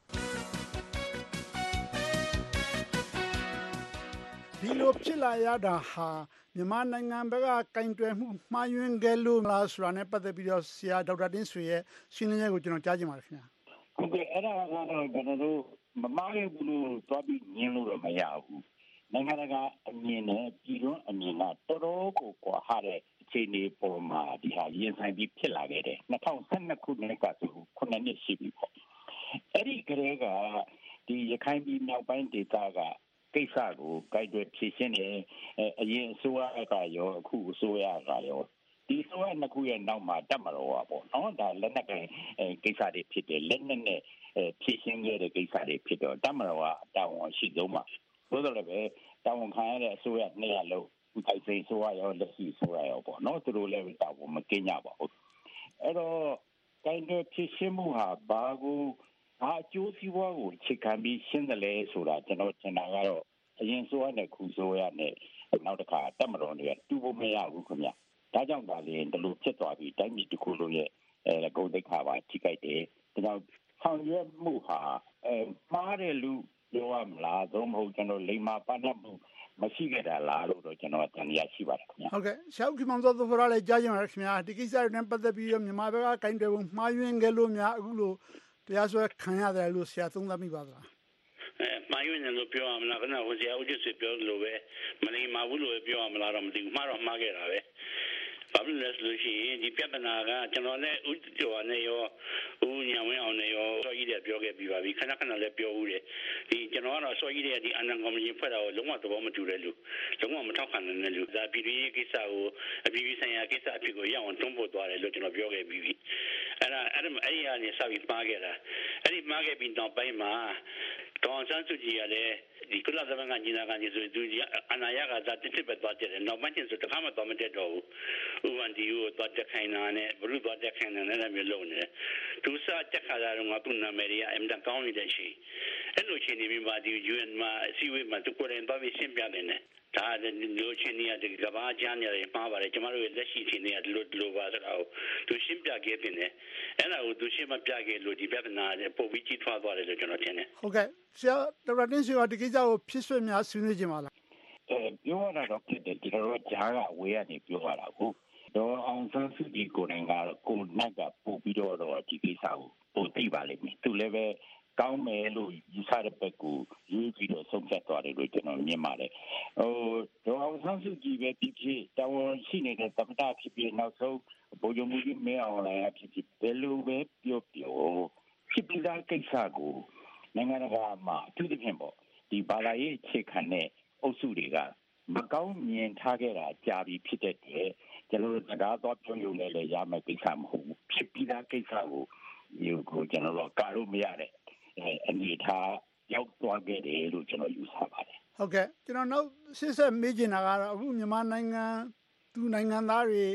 ဒီလိုဖြစ်လာရတာဟာမြန်မာနိုင်ငံဘက်ကကင်တွယ်မှုမှားယွင်းခဲ့လို့လားဆိုတာနဲ့ပတ်သက်ပြီးတော့ဆရာဒေါက်တာတင်းဆွေရဲ့ရှင်းလင်းချက်ကိုကျွန်တော်ကြားချင်ပါတယ်ခင်ဗျာဟုတ်ကဲ့အဲ့ဒါကတော့ကျွန်တော်တို့မမားခဲ့ဘူးလို့သွားပြီးညင်းလို့တော့မရဘူးနိုင်ငံတကာအမြင်နဲ့ပြည်တွင်းအမြင်ကတော်တော်ကိုကွာဟတဲ့အခြေအနေပေါ်မှာဒီဟာရင်ဆိုင်ပြီးဖြစ်လာခဲ့တယ်twenty twelveခုနှစ်ကဆိုခုနှစ်ရှိပြီပေါ့အဲ့ဒီကလေးကဒီရခိုင်ပြည်မြောက်ပိုင်းဒေသကကိစ္စကိုကြိုက်တွေ့ဖြည့်ရှင်းနေအရင်အစိုးရကရောအခုအစိုးရကရောဒီအစိုးရနှစ်ခုရဲ့နောက်မှာတက်မတော်ပါပေါ့နော်ဒါလက်နက်ကိုင်ကိစ္စတွေဖြစ်တယ်လက်နက်နဲ့ဖြည့်ရှင်းခဲ့တဲ့ကိစ္စတွေဖြစ်တော့တက်မတော်ကတာဝန်ရှိဆုံးပါဘို့တော်လည်းပဲတာဝန်ခံရတဲ့အစိုးရနှစ်ရလုံးဥထိုက်စိန်အစိုးရရောလက်ရှိအစိုးရရောပေါ့နော်သူတို့လည်းတာဝန်မကင်းကြပါဘူးအဲ့တော့ကြိုက်တွေ့ဖြည့်ရှင်းမှုဟာဘာကိုဟာအကျိုးစီးပွားကိုခြေခံပြီးရှင်းတယ်လေဆိုတာကျွန်တော်ထင်တာကတော့အရင်ဆိုရတဲ့ခုဆိုရတဲ့နောက်တစ်ခါတက်မတော်တွေတူဖို့မရဘူးခင်ဗျဒါကြောင့်ဒါလည်းဒီလိုဖြစ်သွားပြီးတိုင်းပြည်တစ်ခုလုံးရဲ့အဲဂုဏ်သိက္ခာပါထိခိုက်တယ်ဒါကြောင့်ဆောင်ရွက်မှုဟာအဲမှားတယ်လူပြောရမလားသို့မဟုတ်ကျွန်တော်လိမ္မာပတ်သက်မှုမရှိခဲ့တာလားလို့တော့ကျွန်တော်တန်ရရှိပါတယ်ခင်ဗျဟုတ်ကဲ့ရှောက်ခင်မောင်စောသောရလည်းကြားကြပါရခင်ဗျာဒီကိစ္စတွေနဲ့ပတ်သက်ပြီးတော့မြန်မာဘက်ကကင်တယ်မှားယွင်းခဲ့လို့များအခုလိုတရားစွဲခံရတယ်လို့ဆရာသုံးသပ်မိပါသလားအဲမှားယွင်းတယ်လို့ပြောရမလားခဏဟိုဆရာဦးကျစ်ပြောလို့ပဲမလိမ္မာဘူးလို့ပြောရမလားတော့မသိဘူးမှားတော့မှားခဲ့တာပဲဘာလို့လဲဆိုလို့ရှိရင်ဒီပြဿနာကကျွန်တော်လည်းဥကျော်နဲ့ရောဦးညံဝင်းအောင်နဲ့ရောစောကြီးတဲ့ပြောခဲ့ပြီးပါပြီခဏခဏလည်းပြောဦးတယ်ဒီကျွန်တော်ကတော့စောကြီးတဲ့ဒီအနံကော်မရှင်ဖွဲ့တာကိုလုံးဝသဘောမတူတဲ့လူလုံးဝမထောက်ခံတဲ့လူဒါပြည်ပြည်ကိစ္စကိုအပြည်ပြည်ဆိုင်ရာကိစ္စအဖြစ်ကိုရအောင်တွန်းပို့သွားတယ်လို့ကျွန်တော်ပြောခဲ့ပြီးပြီအဲ့ဒါအဲ့ဒါအဲ့ဒီကနေစပြီးမှားခဲ့တာအဲ့ဒီမှားခဲ့ပြီးနောက်ပိုင်းမှာဒေါ်ဆန်းစုကြည်ကလည်းဒီကုလသမဂ္ဂညီလာခံကြီးဆိုသူအနာရကသာတစ်တစ်ပဲသွားတယ်နောက်ပိုင်းကျဆိုတခါမှတော့မတက်တော့ဘူးဥပဒေကိုသွားတက်ခိုင်းတာနဲ့ဘလို့သွားတက်ခိုင်းတာနဲ့လည်းမျိုးလုံးနေတယ်သူစားတက်ခါတာတော့ငါသူ့နာမည်ရအင်တာကောင်းနေတဲ့ရှိအဲ့လိုချင်းနေပြီးမှဒီ U N မှာအစည်းအဝေးမှာသူကိုယ်တိုင်သွားပြီးရှင်းပြတယ်နဲ့ဒါလိုချင်းနေရတဲ့ကဘာကြမ်းရတယ်မှားပါတယ်ကျမတို့ရဲ့လက်ရှိချင်းနေရလို့လို့ပါဆိုတော့သူရှင်းပြခဲ့တယ်နဲ့အဲ့ဒါကိုသူရှင်းမပြခဲ့လို့ဒီပြဿနာနဲ့ပုံပြီးကြီးထွားသွားတယ်လို့ကျွန်တော်ထင်တယ်ဟုတ်ကဲ့ဆရာဒေါက်တာတင်းဆွေကဒီကိစ္စကိုဖြစ်ဆွေးများဆွေးနွေးခြင်းပါလားအဲပြောရတာတော့ဖြစ်တယ်ကျွန်တော်တို့ဂျားကအဝေးကနေပြောရတာကိုတော့အောင်ဆန်းစုကြည်ကိုယ်တိုင်ကကိုနိုင်ကပို့ပြီးတော့ဒီကိစ္စကိုပို့သိပါလိမ့်မယ်သူလည်းပဲကောင်းမယ်လို့ယူဆတဲ့ဘက်ကိုယူပြီးတော့ဆုံးဖြတ်သွားတယ်လို့ကျွန်တော်မြင်ပါတယ်ဟိုတော့အောင်ဆန်းစုကြည်ပဲဖြစ်ဖြစ်တာဝန်ရှိနေတဲ့သမ္မတဖြစ်ဖြစ်နောက်ဆုံးဗိုလ်ချုပ်မှုကြီးမင်းအောင်လှိုင်ဖြစ်ဖြစ်ဘယ်လိုပဲပြောပြောဖြစ်ပြီးသားကိစ္စကိုနိုင်ငံတကာမှာအထူးသဖြင့်ပေါ့ဒီဘာသာရေးအခြေခံတဲ့အုပ်စုတွေကမကောင်းမြင်ထားခဲ့တာကြာပြီဖြစ်တဲ့အတွက်ကျွန်တော်တို့တရားတော်ပြုံးရုံနဲ့လည်းရမယ်ကိစ္စမဟုတ်ဘူးဖြစ်ပြီးသားကိစ္စကိုဒီကိုကျွန်တော်တို့ကာလို့မရတဲ့အနေထားရောက်သွားခဲ့တယ်လို့ကျွန်တော်ယူဆပါတယ်ဟုတ်ကဲ့ကျွန်တော်နောက်ဆက်ဆက်မေးချင်တာကတော့အခုမြန်မာနိုင်ငံသူနိုင်ငံသားတွေ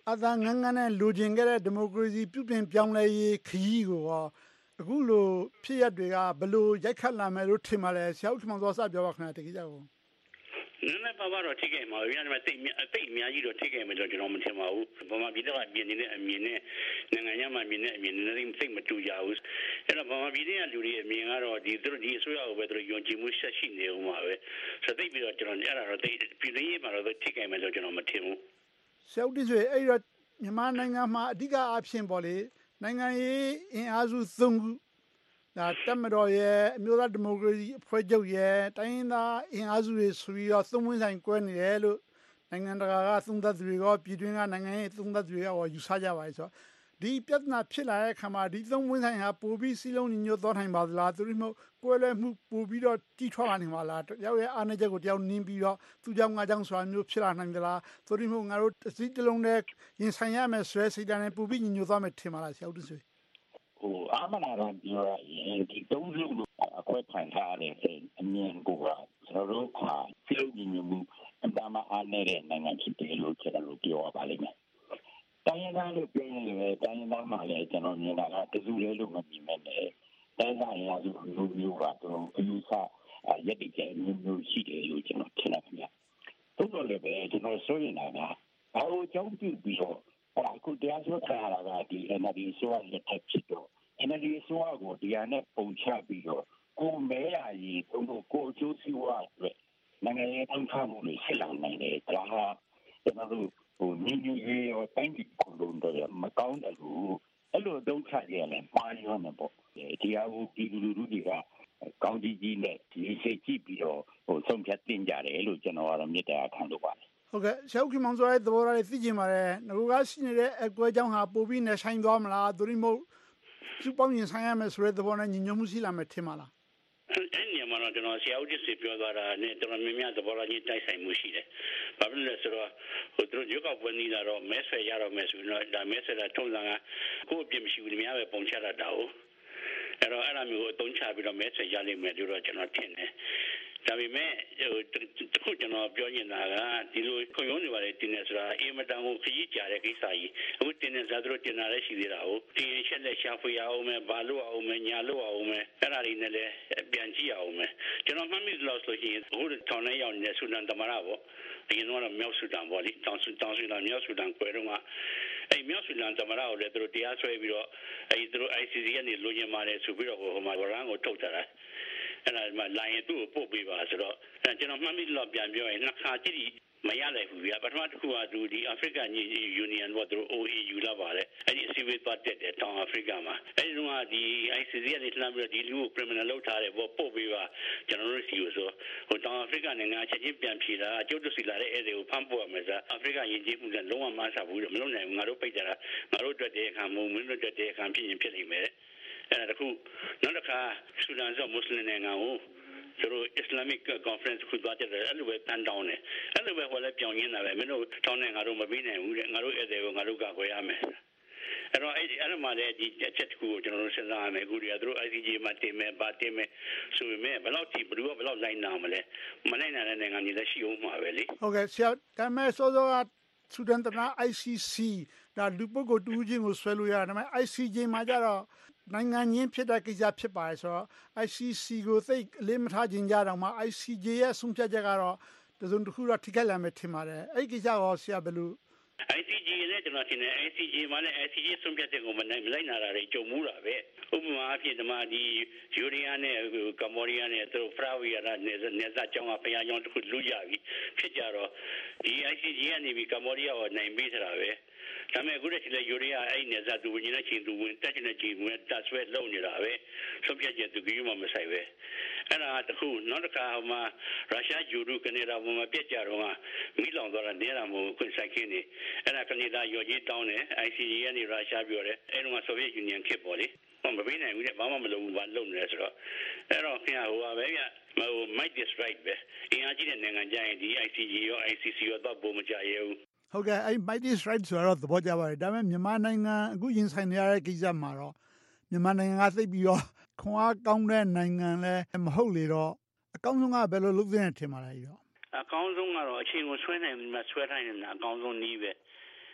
အာသာငန်းငန်းနဲ့လိုချင်ခဲ့တဲ့ဒီမိုကရေစီပြုပြင်ပြောင်းလဲရေးခရီးကိုရောအခုလိုဖြစ်ရပ်တွေကဘယ်လိုရိုက်ခတ်လာမယ်လို့ထင်ပါလဲဆရာဦးခင်မောင်စောစပြောပါခင်ဗျာတကယ်ကြောက်နည်းနည်းပါးပါတော့ထိခဲ့မှာပဲ။ဒါပေမဲ့တိတ်အသိအများကြီးတော့ထိခဲ့မယ်လို့ကျွန်တော်မထင်ပါဘူး။ဗမာပြည်တော့ပြင်နေတဲ့အမြင်နဲ့နိုင်ငံခြားမှာမြင်တဲ့အမြင်နဲ့သိမတူကြဘူး။အဲ့တော့ဗမာပြည်ကလူတွေအမြင်ကတော့ဒီသူတို့ဒီအစိုးရကိုပဲသူတို့ယုံကြည်မှုဆက်ရှိနေဦးမှာပဲ။ဆိုတော့သိပြီးတော့ကျွန်တော်အဲ့ဒါတော့တိတ်ပြည်လေးမှာတော့ထိခဲ့မယ်လို့ကျွန်တော်မထင်ဘူး။ဆရာဦးတင်ဆွေအဲ့တော့မြန်မာနိုင်ငံမှာအဓိကအားဖြင့်ပေါ့လေနိုင်ငံရေးအင်အားစုသုံးခုဒါတက်မတော်ရဲ့အမျိုးသားဒီမိုကရေစီအဖွဲ့ချုပ်ရဲ့တိုင်းရင်းသားအင်အားစုတွေဆိုပြီးတော့သုံးဝန်းဆိုင်ကွဲနေတယ်လို့နိုင်ငံတကာကသုံးသပ်သူတွေကပြည်တွင်းကနိုင်ငံရေးသုံးသပ်သူတွေကယူဆကြပါလေဆိုတော့ဒီပြဿနာဖြစ်လာတဲ့အခါမှာဒီသုံးဝန်းဆိုင်ဟာပိုပြီးစီလုံးညီညွတ်သွားနိုင်ပါသလားသူတို့မျိုးကွဲလွဲမှုပိုပြီးတော့ကြီးထွားလာနိုင်ပါလားတယောက်ရဲ့အားနည်းချက်ကိုတယောက်နင်းပြီးတော့သူ့ကြောင့်ငါကြောင့်ဆိုတာမျိုးဖြစ်လာနိုင်သလားသူတို့မျိုးငါတို့အစည်းတလုံးနဲ့ရင်ဆိုင်ရမယ်ဆွဲစိတ်ဓာတ်နဲ့ပိုပြီးညီညွတ်သွားမယ်ထင်ပါလားဆရာဦးတင်ဆွေဟိုအာမနာရန်ပြောရရင်ဒီသုံးစုလို့အခွဲခံထားတဲ့အမြင်ကိုကကျွန်တော်တို့ကစီလုံးညီညွတ်မှုအမှန်မှအားနည်းတဲ့နိုင်ငံဖြစ်တယ်လို့ကျွန်တော်တို့ပြောရပါလိမ့်မယ်။တိုင်းရင်းသားလို့ပြောရင်လည်းတိုင်းရင်းသားမှလည်းကျွန်တော်မြင်တာကတစုလေးလို့မမြင်မဲ့နဲ့တိုင်းသားရစုလူမျိုးကတော့အယူဆရက်တည်ချက်မျိုးမျိုးရှိတယ်လို့ကျွန်တော်ထင်တယ်ခင်ဗျ။သို့တော်လည်းပဲကျွန်တော်ဆိုရင်လည်းဘာလို့ကြောင်းပြုပြီးတော့အခုတရားစွဲခံရတာကဒီ N L D ဆိုရတဲ့တက်ဖြစ်တော့ N L D ဆိုရကိုဒီဟာနဲ့ပုံချပြီးတော့ကိုမဲရည်တုံးကိုကိုအကျိုးစီးပွားအတွက်နိုင်ငံရေးထောက်ခံမှုတွေဆက်လာနိုင်တယ်ဒါဟာကျွန်တော်တို့ဟိုညီညွတ်ရေးရောတိုင်းပြည်ကိုလုံးတော့မကောင်းတယ်လို့အဲ့လိုတုံးချရရင်ပါရောမှာပေါ့ဒီဟာကိုဒီလူလူတွေကကောင်းကြီးကြီးနဲ့ဒီစိတ်ကြည့်ပြီးတော့ဟိုဆုံးဖြတ်တင်ကြတယ်လို့ကျွန်တော်ကတော့မြစ်တာခံလို့ပါတယ်ဟုတ်ကဲ့ဆရာဦးခင်မောင်စောရဲ့သဘောထားလေးသိချင်ပါတယ်ငါတို့ကရှိနေတဲ့အကွဲကြောင့်ဟာပိုပြီးနဲ့ဆိုင်သွားမလားသူတို့မျိုးသူပေါင်းရင်ဆိုင်ရမယ်ဆိုတဲ့သဘောနဲ့ညီညွတ်မှုရှိလာမယ်ထင်ပါလားအဲ့ဒီမှာတော့ကျွန်တော်ဆရာဦးကြီးစီပြောသွားတာနဲ့တော်တော်များများသဘောထားချင်းတိုက်ဆိုင်မှုရှိတယ်။ဘာဖြစ်လဲဆိုတော့ဟိုသူတို့ရုပ်ောက်ပွဲနေတာတော့မဲဆွဲရတော့မယ်ဆိုတော့ဒါမဲဆွဲတာထုံးစံကကိုယ့်အပြစ်မရှိဘူးများပဲပုံချတာတာဟုတ်။အဲ့တော့အဲ့လိုမျိုးအသုံးချပြီးတော့မဲဆွဲရလိမ့်မယ်လို့တော့ကျွန်တော်ထင်တယ်။ဒါပေမဲ့ဟိုတခုကျွန်တော်ပြောနေတာကဒီလိုခွင့်ရုံးတွေပါလေတင်နေဆိုတာအင်မတန်ကိုခရီးကြတဲ့ကိစ္စကြီးအခုတင်နေစားသူတို့တင်လာလည်းရှိသေးတာဟုတ်တင်ချက်လက်ရှာဖွေရအောင်မယ်ဘာလို့အောင်မယ်ညာလို့အောင်မယ်အဲ့ဒါတွေနဲ့လည်းပြန်ကြည့်အောင်မယ်ကျွန်တော်မှတ်မိလို့ဆိုရင်အခုထောင်ထဲရောက်နေတဲ့ဆူဒန်တမရပေါ့ဒီကတော့မြောက်ဆူဒန်ပေါ့လေတောင်ဆူတောင်ဆူဒန်မြောက်ဆူဒန်ကွယ်တော့ကအဲ့မြောက်ဆူဒန်တမရကိုလည်းသူတို့တရားစွဲပြီးတော့အဲ့သူတို့ I C C ကနေလိုချင်ပါတယ်ဆိုပြီးတော့ဟိုမှာဝရမ်းကိုထုတ်တာအဲ့ဒါမှလိုင်းသူ့ကိုပို့ပေးပါဆိုတော့ကျွန်တော်မှတ်မိလို့ပြန်ပြောရင်နှစ်ခါကြည့်မရလိုက်ဘူးဗျာပထမတစ်ခုကသူဒီ African Union ဘောသူ O A U လာပါတယ်အဲ့ဒီအစည်းအဝေးပတ်တဲ့တောင်အာဖရိကမှာအဲ့ဒီတော့ဒီ I C C ကနေလှမ်းပြီးတော့ဒီလူကို criminal လုပ်ထားတယ်ဘောပို့ပေးပါကျွန်တော်တို့စီကိုဆိုဟိုတောင်အာဖရိကနိုင်ငံချက်ချင်းပြန်ဖြေတာကျုပ်တို့စီလာတဲ့အဲ့ဒီကိုဖမ်းပို့ရမယ်ဆိုအာဖရိကယဉ်ကျေးမှုနဲ့လုံးဝမဆဘူးမလုပ်နိုင်ဘူးငါတို့ပိတ်ကြတာငါတို့အတွက်တည်းခံမုံမင်းတို့အတွက်တည်းခံဖြစ်ရင်ဖြစ်နေမယ်အဲ့ဒါတခုနောက်တစ်ခါဆူဒန်ဆိုမွတ်စလင်နိုင်ငံကိုသူတို့ Islamic Conference ခုသွားကြတယ်အဲ့လိုပဲတန်းတောင်းတယ်အဲ့လိုပဲဟိုလည်းပြောင်းရင်းတာပဲမင်းတို့တောင်းနေငါတို့မပြီးနိုင်ဘူးတဲ့ငါတို့အဲ့ဒါကိုငါတို့ကခွဲရမယ်အဲ့တော့အဲ့ဒီအဲ့လိုမှလည်းဒီအချက်တစ်ခုကိုကျွန်တော်တို့စဉ်းစားရမယ်အခုဒီကသူတို့ I C J မှာတင်မယ်ဗာတင်မယ်ဆိုပေမဲ့ဘယ်လောက်ထိဘယ်လိုဘယ်လောက်လိုက်နာမလဲမလိုက်နာတဲ့နိုင်ငံတွေလည်းရှိအောင်မှာပဲလေဟုတ်ကဲ့ဆရာဒါမဲ့စောစောကဆူဒန်တနာ I C C ဒါလူပုဂ္ဂိုလ်တူးချင်းကိုဆွဲလို့ရတယ်ဒါမဲ့ I C J မှာကြတော့နိုင်ငံချင်းဖြစ်တဲ့ကိစ္စဖြစ်ပါတယ်ဆိုတော့ I C C ကိုသိအလေးမထားခြင်းကြတော့မှ I C J ရဲ့ဆုံးဖြတ်ချက်ကတော့တစုံတစ်ခုတော့ထိခိုက်လာမယ်ထင်ပါတယ်အဲ့ဒီကိစ္စရောဆရာဘယ်လို I C J လည်းကျွန်တော်ထင်တယ် I C J မှာလည်း I C J ဆုံးဖြတ်ချက်ကိုမနိုင်မလိုက်နာတာတွေကြုံမှုတာပဲဥပမာအဖြစ်ဒီမှာဒီယူရီးယားနဲ့ကမ္ဘောဒီးယားနဲ့သူတို့ဖရာဝီယာနဲ့နေဇာကျောင်းကဖျားကျောင်းတစ်ခုလူကြပြီဖြစ်ကြတော့ဒီ I C J ကနေပြီးကမ္ဘောဒီးယားကိုနိုင်ပေးထားတာပဲဒါပေမဲ့အခုတည်းကယူရီးယားအဲ့နေဇာသူဝင်နေတဲ့ချင်းသူဝင်တက်တဲ့ချင်းဝင်တက်ဆွဲလုံနေတာပဲဆုံးဖြတ်ချက်သူကြီးမှမဆိုင်ပဲအဲ့ဒါတခုနောက်တစ်ခါဟိုမှာရုရှားယူရုကနေဒါမှာပြက်ကြတော့မိလောင်သွားတာနေတာမို့ခွင့်ဆိုင်ခင်းနေအဲ့ဒါကနေဒါရော်ကြီးတောင်းတယ် I C J ကနေရုရှားပြောတယ်အဲ့တော့ဆိုဗီယက်ယူနီယံခေတ်ပေါ့လေမပေးနိုင်ဘူးတဲ့ဘာမှမလုပ်ဘူးဘာလုပ်နေလဲဆိုတော့အဲ့တော့ခင်ဗျာဟိုပါပဲဗျဟို might this right ပဲအင်အားကြီးတဲ့နိုင်ငံကြရင်ဒီ I C J ရော I C C ရောတော့ပုံမကြရဲဘူးဟုတ်ကဲ့အဲ့ might this right ဆိုတော့သဘောကျပါတယ်ဒါပေမဲ့မြန်မာနိုင်ငံအခုရင်ဆိုင်နေရတဲ့ကိစ္စမှာတော့မြန်မာနိုင်ငံကသိပြီးတော့ခွန်အားကောင်းတဲ့နိုင်ငံလည်းမဟုတ်လေတော့အကောင်းဆုံးကဘယ်လိုလုပ်သင့်တယ်ထင်ပါလဲရောအကောင်းဆုံးကတော့အချိန်ကိုဆွဲနိုင်မှဆွဲတိုင်းနေတာအကောင်းဆုံးနည်းပဲအချိန်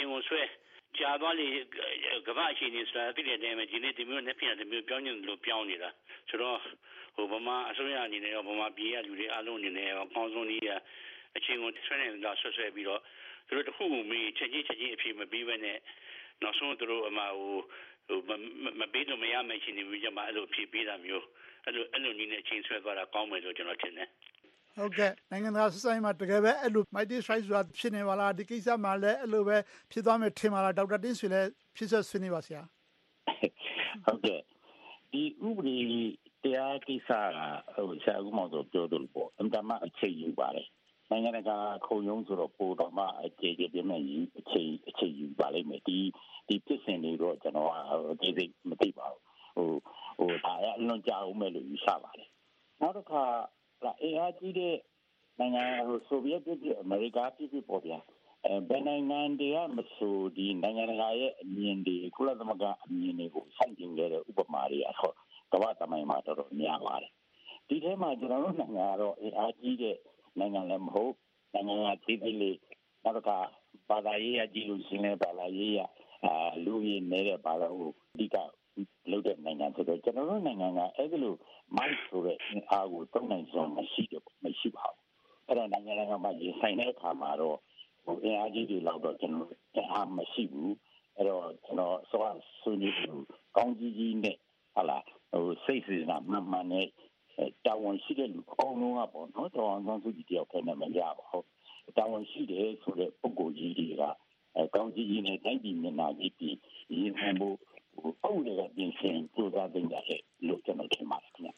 ကိုဆွဲကြာသွားလေကမ္ဘာအခြေအနေဆိုတာသိတဲ့နေမှာဒီနေ့ဒီမျိုးနဲ့ပြန်တဲ့မျိုးပြောင်းနေလို့ပြောင်းနေတာဆိုတော့ဟိုဗမာအစိုးရအနေနဲ့ရောဗမာပြည်ကလူတွေအားလုံးအနေနဲ့ရောပေါင်းစုံကြီးအချင်းကိုဆွဲနေတာဆွဆွဲပြီးတော့သူတို့တခုမှမချက်ချင်းချက်ချင်းအဖြစ်မပြီးဘဲနဲ့နောက်ဆုံးသူတို့အမဟိုဟိုမပေးလို့မရမယ့်ချင်းတွေကြမှာအဲ့လိုဖြစ်ပြီးတာမျိုးအဲ့လိုအဲ့လိုနည်းနဲ့ချင်းဆွဲသွားတာကောင်းမယ်လို့ကျွန်တော်ထင်တယ်ဟုတ်ကဲ့နိုင်ငံသားဆက်ဆိုင်မှာတကယ်ပဲအဲ့လို mighty strike ဆိုတာဖြစ်နေပါလားဒီကိစ္စမှာလည်းအဲ့လိုပဲဖြစ်သွားမယ်ထင်ပါလားဒေါက်တာတင်းဆွေလည်းဖြစ်ဆက်ဆွေးနေပါဆရာဟုတ်ကဲ့ဒီဥပဒေတရားကိစ္စကဟိုဆရာကမှတော့ပြောတယ်ပေါ့အမှန်မှအချိန်ယူပါတယ်နိုင်ငံကခုံရုံးဆိုတော့ပိုတော်မှအခြေအခြေပြည့်မဲ့အချိန်အချိန်ယူပါလိမ့်မယ်ဒီဒီဖြစ်စဉ်တွေတော့ကျွန်တော်ကဒီစိတ်မသိပါဘူးဟိုဟိုဒါရအလွန်ကြာအောင်မဲ့လို့ယူဆပါတယ်နောက်တစ်ခါအေအားကြီးတဲ့နိုင်ငံဟိုဆိုဗီယက်ပြည်အမေရိကပြည်ပေါ်ပြအဲဘယ်နိုင်ငံတည်းကမဆိုဒီနိုင်ငံတကာရဲ့အမြင်တွေကုလသမဂ္ဂအမြင်တွေကိုဆန့်ကျင်ခဲ့တဲ့ဥပမာတွေအထောကမ္ဘာတမိုင်းမှာတော်တော်များပါတယ်ဒီထဲမှာကျွန်တော်တို့နိုင်ငံကတော့အေအားကြီးတဲ့နိုင်ငံလည်းမဟုတ်နိုင်ငံကပြည်ပြည်လေးနောက်ကဘာသာရေးအကြီးလို့ရှင်းလဲဘာသာရေးရအာလူကြီးနေတဲ့ဘာသာကိုအဓိကလုပ်တဲ့နိုင်ငံဆိုတော့ကျွန်တော်တို့နိုင်ငံကအဲ့ဒီလိုမိုက်ဆိုတဲ့အားကိုတုံ့နိုင်စွာမရှိတော့မရှိပါဘူးအဲ့တော့နိုင်ငံကမှရင်ဆိုင်တဲ့အခါမှာတော့ဟိုအင်အားကြီးတွေလောက်တော့ကျွန်တော်အားမရှိဘူးအဲ့တော့ကျွန်တော်ဆိုဆွေးနွေးလို့ကောင်းကြီးကြီးနဲ့ဟာလာဟိုစိတ်စေနာမှန်မှန်နဲ့တာဝန်ရှိတဲ့လူအုံလုံးကပေါ့နော်တော်အောင်စုကြည့်တယောက်ထဲနဲ့မရပါဘူးတာဝန်ရှိတယ်ဆိုတဲ့ပုဂ္ဂိုလ်ကြီးတွေကအဲကောင်းကြီးကြီးနဲ့တိုင်းပြည်မျက်နှာကြီးပြီးရင်ခံဖို့ဟိုပုံတွေကပြင်ဆင်ကြိုးစားတင်ကြတယ်လို့ကျွန်တော်ထင်ပါတယ်ခင်ဗျ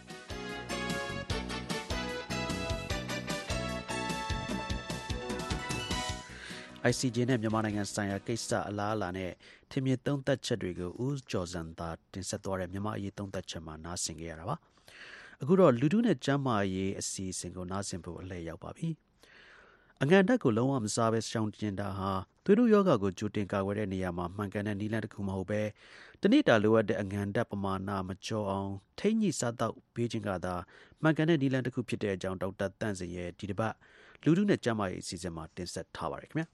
။ I C J နဲ့မြန်မာနိုင်ငံဆိုင်ရာကိစ္စအလားအလာနဲ့ထင်မြင်သုံးသပ်ချက်တွေကိုဦးကျော်စံသာတင်ဆက်သွားတဲ့မြန်မာအရေးသုံးသပ်ချက်မှာနားဆင်ကြရတာပါ။အခုတော့လူထုနဲ့ကျန်းမာရေးအစီအစဉ်ကိုနားဆင်ဖို့အလှည့်ရောက်ပါပြီ။အငန်တက်ကိုလုံးဝမစားဘဲရှောင်ကျဉ်တာဟာသွေးတို့ယောဂကိုကြိုတင်ကာကွယ်တဲ့နေရာမှာမှန်ကန်တဲ့နည်းလမ်းတစ်ခုမဟုတ်ပဲတနေ့တာလိုအပ်တဲ့အငန်တက်ပမာဏမကျော်အောင်ထိမ့်ညှိစားတော့ပေးခြင်းကသာမှန်ကန်တဲ့နည်းလမ်းတစ်ခုဖြစ်တဲ့အကြောင်းဒေါက်တာတန့်စင်ရဲ့ဒီတစ်ပတ်လူထုနဲ့ကျန်းမာရေးအစီအစဉ်မှာတင်ဆက်ထားပါတယ်ခင်ဗျာ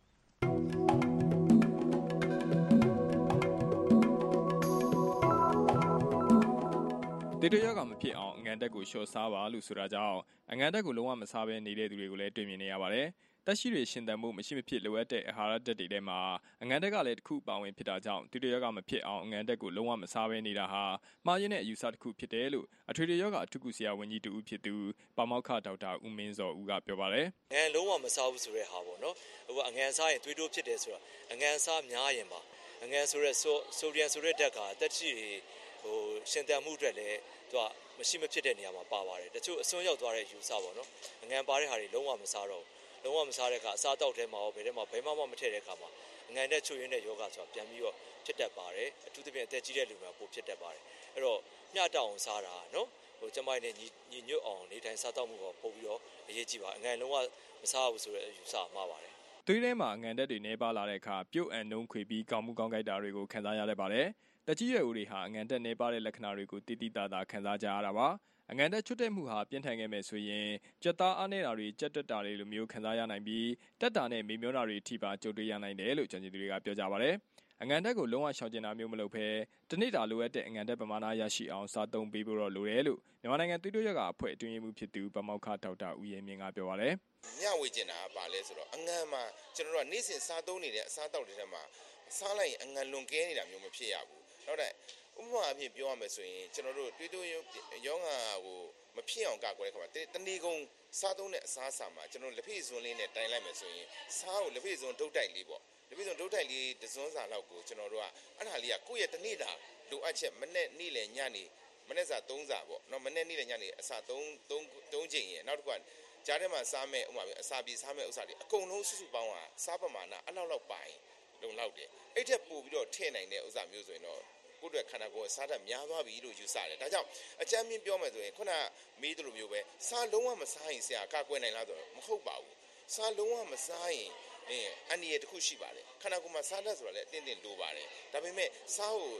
တေတရောဂါမဖြစ်အောင်အငန်တက်ကိုလျှော့စားပါလို့ဆိုတာကြောင့်အငန်တက်ကိုလုံးဝမစားဘဲနေတဲ့သူတွေကိုလည်းတွေ့မြင်နေရပါတယ်။တက်ရှိတွေရှင်သန်မှုမရှိမဖြစ်လိုအပ်တဲ့အာဟာရဓာတ်တွေထဲမှာအငန်တက်ကလည်းတစ်ခုပါဝင်ဖြစ်တာကြောင့်တေတရောဂါမဖြစ်အောင်အငန်တက်ကိုလုံးဝမစားဘဲနေတာဟာမှားယွင်းတဲ့အယူဆတစ်ခုဖြစ်တယ်လို့အထွေထွေရောဂါအထူးကုဆရာဝန်ကြီးတူဦးဖြစ်သူပါမောက္ခဒေါက်တာဦးမင်းစောဦးကပြောပါတယ်။အငန်လုံးဝမစားဘူးဆိုတဲ့ဟာပေါ့နော်။ဟိုအငန်စားရင်သွေးတိုးဖြစ်တယ်ဆိုတာအငန်စားများရင်ပါအငန်ဆိုတဲ့ဆိုဒီယမ်ဆိုတဲ့ဓာတ်ကတက်ရှိတွေဟိုရှင်သန်မှုအတွက်လည်းသူကမရှိမဖြစ်တဲ့နေရာမှာပါပါတယ်တချို့အစွန်းရောက်သွားတဲ့ယူဆပါတော့အငန်ပါတဲ့ဟာတွေလုံးဝမစားတော့လုံးဝမစားတဲ့အခါအစားတောက်ထဲမှာရောဘယ်ထဲမှာဘယ်မှမထည့်တဲ့အခါမှာအငန်နဲ့ချွတ်ရင်းတဲ့ယောဂဆိုတာပြန်ပြီးတော့ဖြစ်တတ်ပါတယ်အထူးသဖြင့်အသက်ကြီးတဲ့လူတွေပိုဖြစ်တတ်ပါတယ်အဲ့တော့မျှတအောင်စားတာနော်ဟိုကျမနဲ့ညီညီညွတ်အောင်နေတိုင်းစားတောက်မှုကိုပို့ပြီးတော့အရေးကြီးပါအငန်လုံးဝမစားဘူးဆိုတဲ့ယူဆမှားပါတယ်သွေးထဲမှာအငန်ဓာတ်တွေနှဲပါလာတဲ့အခါပြုတ်အန်နှုံးခွေပြီးကောင်းမှုကောင်းကြိုက်တာတွေကိုခံစားရတတ်ပါတယ်တက်ကြီးရွယ်ဦးတွေဟာအငန်တက်နေပါတဲ့လက္ခဏာတွေကိုတိတိတသာခံစားကြရတာပါအငန်တက်ချွတ်တဲ့မှုဟာပြင်းထန်ခဲ့မယ်ဆိုရင်ကြက်သားအားနေတာတွေကြက်တက်တာတွေလိုမျိုးခံစားရနိုင်ပြီးတက်တာနဲ့မေမျောတာတွေထိပါကြုံတွေ့ရနိုင်တယ်လို့ကျွမ်းကျင်သူတွေကပြောကြပါတယ်အငန်တက်ကိုလုံးဝရှောင်ကျဉ်တာမျိုးမလုပ်ဘဲတနေ့တာလိုအပ်တဲ့အငန်တက်ပမာဏရရှိအောင်စားသုံးပေးဖို့တော့လိုတယ်လို့မြန်မာနိုင်ငံသွေးတိုးရောဂါအဖွဲ့အတွင်းရေးမှူးဖြစ်သူပါမောက္ခဒေါက်တာဦးရဲမြင့်ကပြောပါတယ်မျှဝေကျင်တာပါလဲဆိုတော့အငန်မှာကျွန်တော်တို့ကနေ့စဉ်စားသုံးနေတဲ့အစားတောက်တွေထဲမှာစားလိုက်ရင်အငန်လွန်ကဲနေတာမျိုးမဖြစ်ရဘူးနောက်တဲ့ဥပမာအဖြစ်ပြောရမယ်ဆိုရင်ကျွန်တော်တို့တွေးတိုးရောဂါကိုမဖြစ်အောင်ကာကွယ်တဲ့ခါမှာတနေ့ကုန်စားသုံးတဲ့အစားအစာမှာကျွန်တော်လက်ဖေးစွန်းလေးနဲ့တိုင်လိုက်မယ်ဆိုရင်စားကိုလက်ဖေးစွန်းဒုတ်တိုက်လေးပေါ့လက်ဖေးစွန်းဒုတ်တိုက်လေးတစ်စွန်းစာလောက်ကိုကျွန်တော်တို့ကအဲ့ဒါလေးကကိုယ့်ရဲ့တနေ့တာလိုအပ်ချက်မနေ့နေ့လယ်ညနေမနေ့စာသုံးစာပေါ့နော်မနေ့နေ့လယ်ညနေအစာသုံးသုံးသုံးချိန်ရင်နောက်တစ်ခါကြားထဲမှာစားမဲ့ဥပမာအစာပြေစားမဲ့ဥစ္စာတွေအကုန်လုံးစုစုပေါင်းကစားပမာဏအဲ့လောက်လောက်ပိုင်လုံလောက်တယ်အဲ့ထက်ပိုပြီးတော့ထည့်နိုင်တဲ့ဥစ္စာမျိုးဆိုရင်တော့ကိုယ့်အတွက်ခန္ဓာကိုယ်စားတတ်များသွားပြီလို့ယူဆတယ်ဒါကြောင့်အကြမ်းမြင်ပြောမယ်ဆိုရင်ခုနမေးသလိုမျိုးပဲစားလုံးဝမစားရင်ဆရာကာကွယ်နိုင်လားဆိုတော့မဟုတ်ပါဘူးစားလုံးဝမစားရင်အန္တရာယ်တစ်ခုရှိပါတယ်ခန္ဓာကိုယ်မှာစားတတ်ဆိုတာလည်းအတင်းတင်းလိုပါတယ်ဒါပေမဲ့စားကိုဟ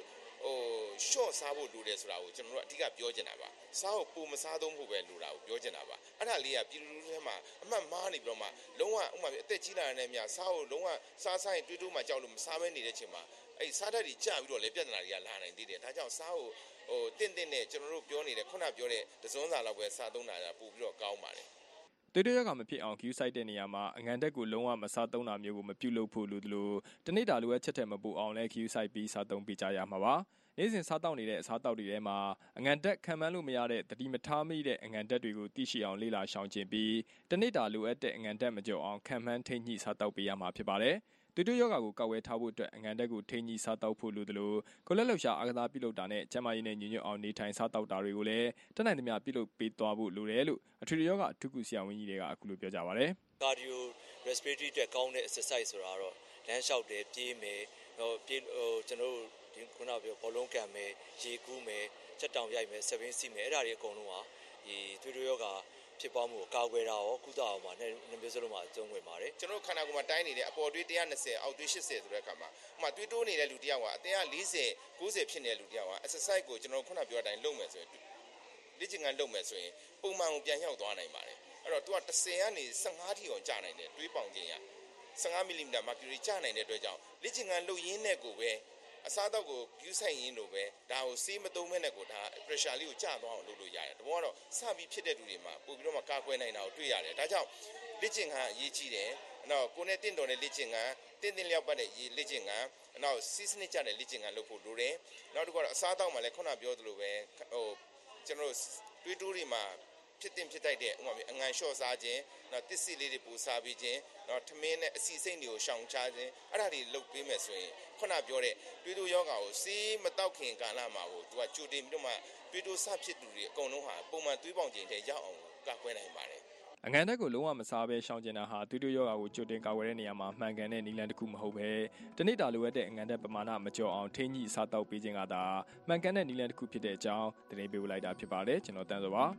ဟိုရှော့စားဖို့လိုတယ်ဆိုတာကိုကျွန်တော်တို့အဓိကပြောချင်တာပါစားကိုပုံမစားသုံးဖို့ပဲလိုတာကိုပြောချင်တာပါအဲ့ဒါလေးကပြည်သူလူထုထဲမှာအမှတ်မှားနေပြီးတော့မှလုံးဝဥပမာအသက်ကြီးလာတဲ့များစားကိုလုံးဝစားဆိုင်တွေးတိုးမှကြောက်လို့မစားဘဲနေတဲ့ချိန်မှာအဲ့စားတတ်တွေကြာပြီးတော့လေပြဿနာတွေကလာနိုင်သေးတယ်ဒါကြောင့်စားကိုဟိုတင့်တင့်နဲ့ကျွန်တော်တို့ပြောနေတဲ့ခုနပြောတဲ့တစွန်းစာလောက်ပဲစားသုံးတာကပို့ပြီးတော့ကောင်းပါတယ်သွေးတိုးရောဂါမဖြစ်အောင် queue site တဲ့နေရာမှာအငံတက်ကိုလုံးဝမစားသုံးတာမျိုးကိုမပြုလုပ်ဖို့လိုသလိုတနေ့တာလိုအပ်ချက်တဲ့မပူအောင်လဲ queue site ပြီးစားသုံးပေးကြရမှာပါနေ့စဉ်စားတောက်နေတဲ့အစားတောက်တွေထဲမှာအငံတက်ခံမှန်းလို့မရတဲ့တတိမထားမိတဲ့အငံတက်တွေကိုသိရှိအောင်လေ့လာရှောင်ကျဉ်ပြီးတနေ့တာလိုအပ်တဲ့အငံတက်မကျော်အောင်ခံမှန်းထိန်းညှိစားတောက်ပေးရမှာဖြစ်ပါတယ်သွေးတိုးရောဂါကိုကောက်ဝဲထားဖို့အတွက်အငံတက်ကိုထိန်းညှိစားတောက်ဖို့လိုသလိုကိုလက်လှရှာအားကစားပြုလုပ်တာနဲ့ကျန်းမာရေးနဲ့ညီညွတ်အောင်နေထိုင်စားတောက်တာတွေကိုလည်းတတ်နိုင်သမျှပြုလုပ်ပေးသွားဖို့လိုတယ်လို့အထွေထွေရောဂါအထူးကုဆရာဝန်ကြီးတွေကအခုလိုပြောကြပါတယ် cardio respiratory အတွက်ကောင်းတဲ့ exercise ဆိုတာတော့လမ်းလျှောက်တယ်ပြေးမယ်ဟိုပြေးဟိုကျွန်တော်တို့ဒီခုနကပြောဘောလုံးကန်မယ်ရေကူးမယ်ချက်တောင်ရိုက်မယ်ဆပင်းစီးမယ်အဲ့ဒါတွေအကုန်လုံးဟာဒီသွေးတိုးရောဂါဖြစ်ပွားမှုကိုကာကွယ်တာရောကုသအောင်မှာနှစ်မျိုးစလုံးမှာအကျုံးဝင်ပါတယ်ကျွန်တော်ခန္ဓာကိုယ်မှာတိုင်းနေတဲ့အပေါ်သွေးone twentyအောက်သွေးeightyဆိုတဲ့အခါမှာဥပမာသွေးတိုးနေတဲ့လူတစ်ယောက်ကအသက်forty ninetyဖြစ်နေတဲ့လူတစ်ယောက်က exercise ကိုကျွန်တော်ခုနပြောတဲ့အတိုင်းလုပ်မယ်ဆိုရင်လေ့ကျင့်ခန်းလုပ်မယ်ဆိုရင်ပုံမှန်ကိုပြန်ရောက်သွားနိုင်ပါတယ်အဲ့တော့ तू ကtenကနေfifteenထိအောင်ကျနိုင်တယ်တွေးပေါင်ခြင်းရfifteen millimeter mercury ကျနိုင်တဲ့အတွက်ကြောင့်လေ့ကျင့်ခန်းလုပ်ရင်းနဲ့ကိုပဲအစားအသောက်ကိုယူဆိုင်ရင်းလို့ပဲဒါကိုစေးမသုံးမဲ့နဲ့ကိုဒါ pressure လေးကိုကျသွားအောင်လုပ်လို့ရတယ်။ဒါပေါ်ကတော့စပြီးဖြစ်တဲ့လူတွေမှာပို့ပြီးတော့မှကာကွယ်နိုင်တာကိုတွေ့ရတယ်။ဒါကြောင့်လေ့ကျင့်ခန်းအရေးကြီးတယ်။နောက်ကိုယ်နဲ့တင့်တော်တဲ့လေ့ကျင့်ခန်းတင်းတင်းလျောက်ပတ်တဲ့လေ့ကျင့်ခန်းနောက်စီးစနစ်ကျတဲ့လေ့ကျင့်ခန်းလုပ်ဖို့လိုတယ်။နောက်တစ်ခုကတော့အစားအသောက်မှာလည်းခုနပြောသလိုပဲဟိုကျွန်တော်တို့တွေးတိုးတွေမှာဖြစ်တင်ဖြစ်တိုက်တဲ့ဥပမာအငံလျှော့စားခြင်းနောက်တစ်စီလေးတွေပူစားပြီးခြင်းနောက်ထမင်းနဲ့အစီစိတ်တွေကိုရှောင်ချခြင်းအဲ့ဒါတွေလုပ်ပေးမယ်ဆိုရင်ခုနပြောတဲ့တွေးတိုးယောဂါကိုစေးမတောက်ခင်ကာလမှာကိုသူကကြိုတင်ပြီးတော့မှတွေးတိုးစဖြစ်သူတွေအကုန်လုံးဟာပုံမှန်တွေးပေါင်ခြင်းတွေရောက်အောင်ကာကွယ်နိုင်ပါတယ်အငံတက်ကိုလုံးဝမစားဘဲရှောင်ကျင်တာဟာသွေးတိုးရောဂါကိုကြိုတင်ကာကွယ်တဲ့နေရာမှာမှန်ကန်တဲ့နည်းလမ်းတစ်ခုမဟုတ်ပဲတနေ့တာလိုအပ်တဲ့အငံတက်ပမာဏမကျော်အောင်ထိန်းညှိစားတောက်ပေးခြင်းကသာမှန်ကန်တဲ့နည်းလမ်းတစ်ခုဖြစ်တဲ့အကြောင်းတင်ပြပေးလိုက်တာဖြစ်ပါတယ်ကျွန်တော်တန်းစောပါ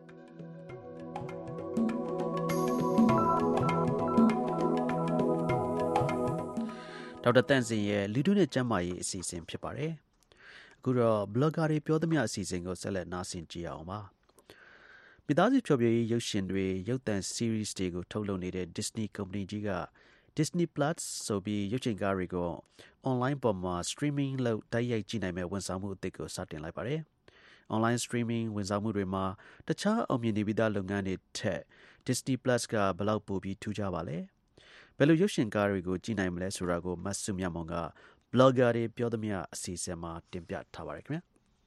ဒေါက်တာတန့်စင်ရဲ့လူထုနဲ့ကျန်းမာရေးအစီအစဉ်ဖြစ်ပါတယ်အခုတော့ blogger တွေပြောသမျှအစီအစဉ်ကိုဆက်လက်နားဆင်ကြည့်အောင်ပါမိသားစုဖျော်ဖြေရေးရုပ်ရှင်တွေရုပ်သံ series တွေကိုထုတ်လုပ်နေတဲ့ Disney ကုမ္ပဏီကြီးက Disney Plus ဆိုပြီးရုပ်ရှင်ကားတွေကို online ပေါ်မှာ streaming လုပ်တိုက်ရိုက်ကြည့်နိုင်မဲ့ဝန်ဆောင်မှုအသစ်ကိုစတင်လိုက်ပါတယ် online streaming ဝန်ဆောင်မှုတွေမှာတခြားအောင်မြင်နေပြီးသားလုပ်ငန်းတွေထက် Disney Plus ကဘယ်လောက်ပိုပြီးထူးခြားပါလဲဘယ်လိုရုပ်ရှင်ကားတွေကိုကြည့်နိုင်မလဲဆိုတာကိုမတ်စုမြတ်မောင်က blogger တွေပြောသမျှအစီအစဉ်မှာတင်ပြထားပါတယ်ခင်ဗျာ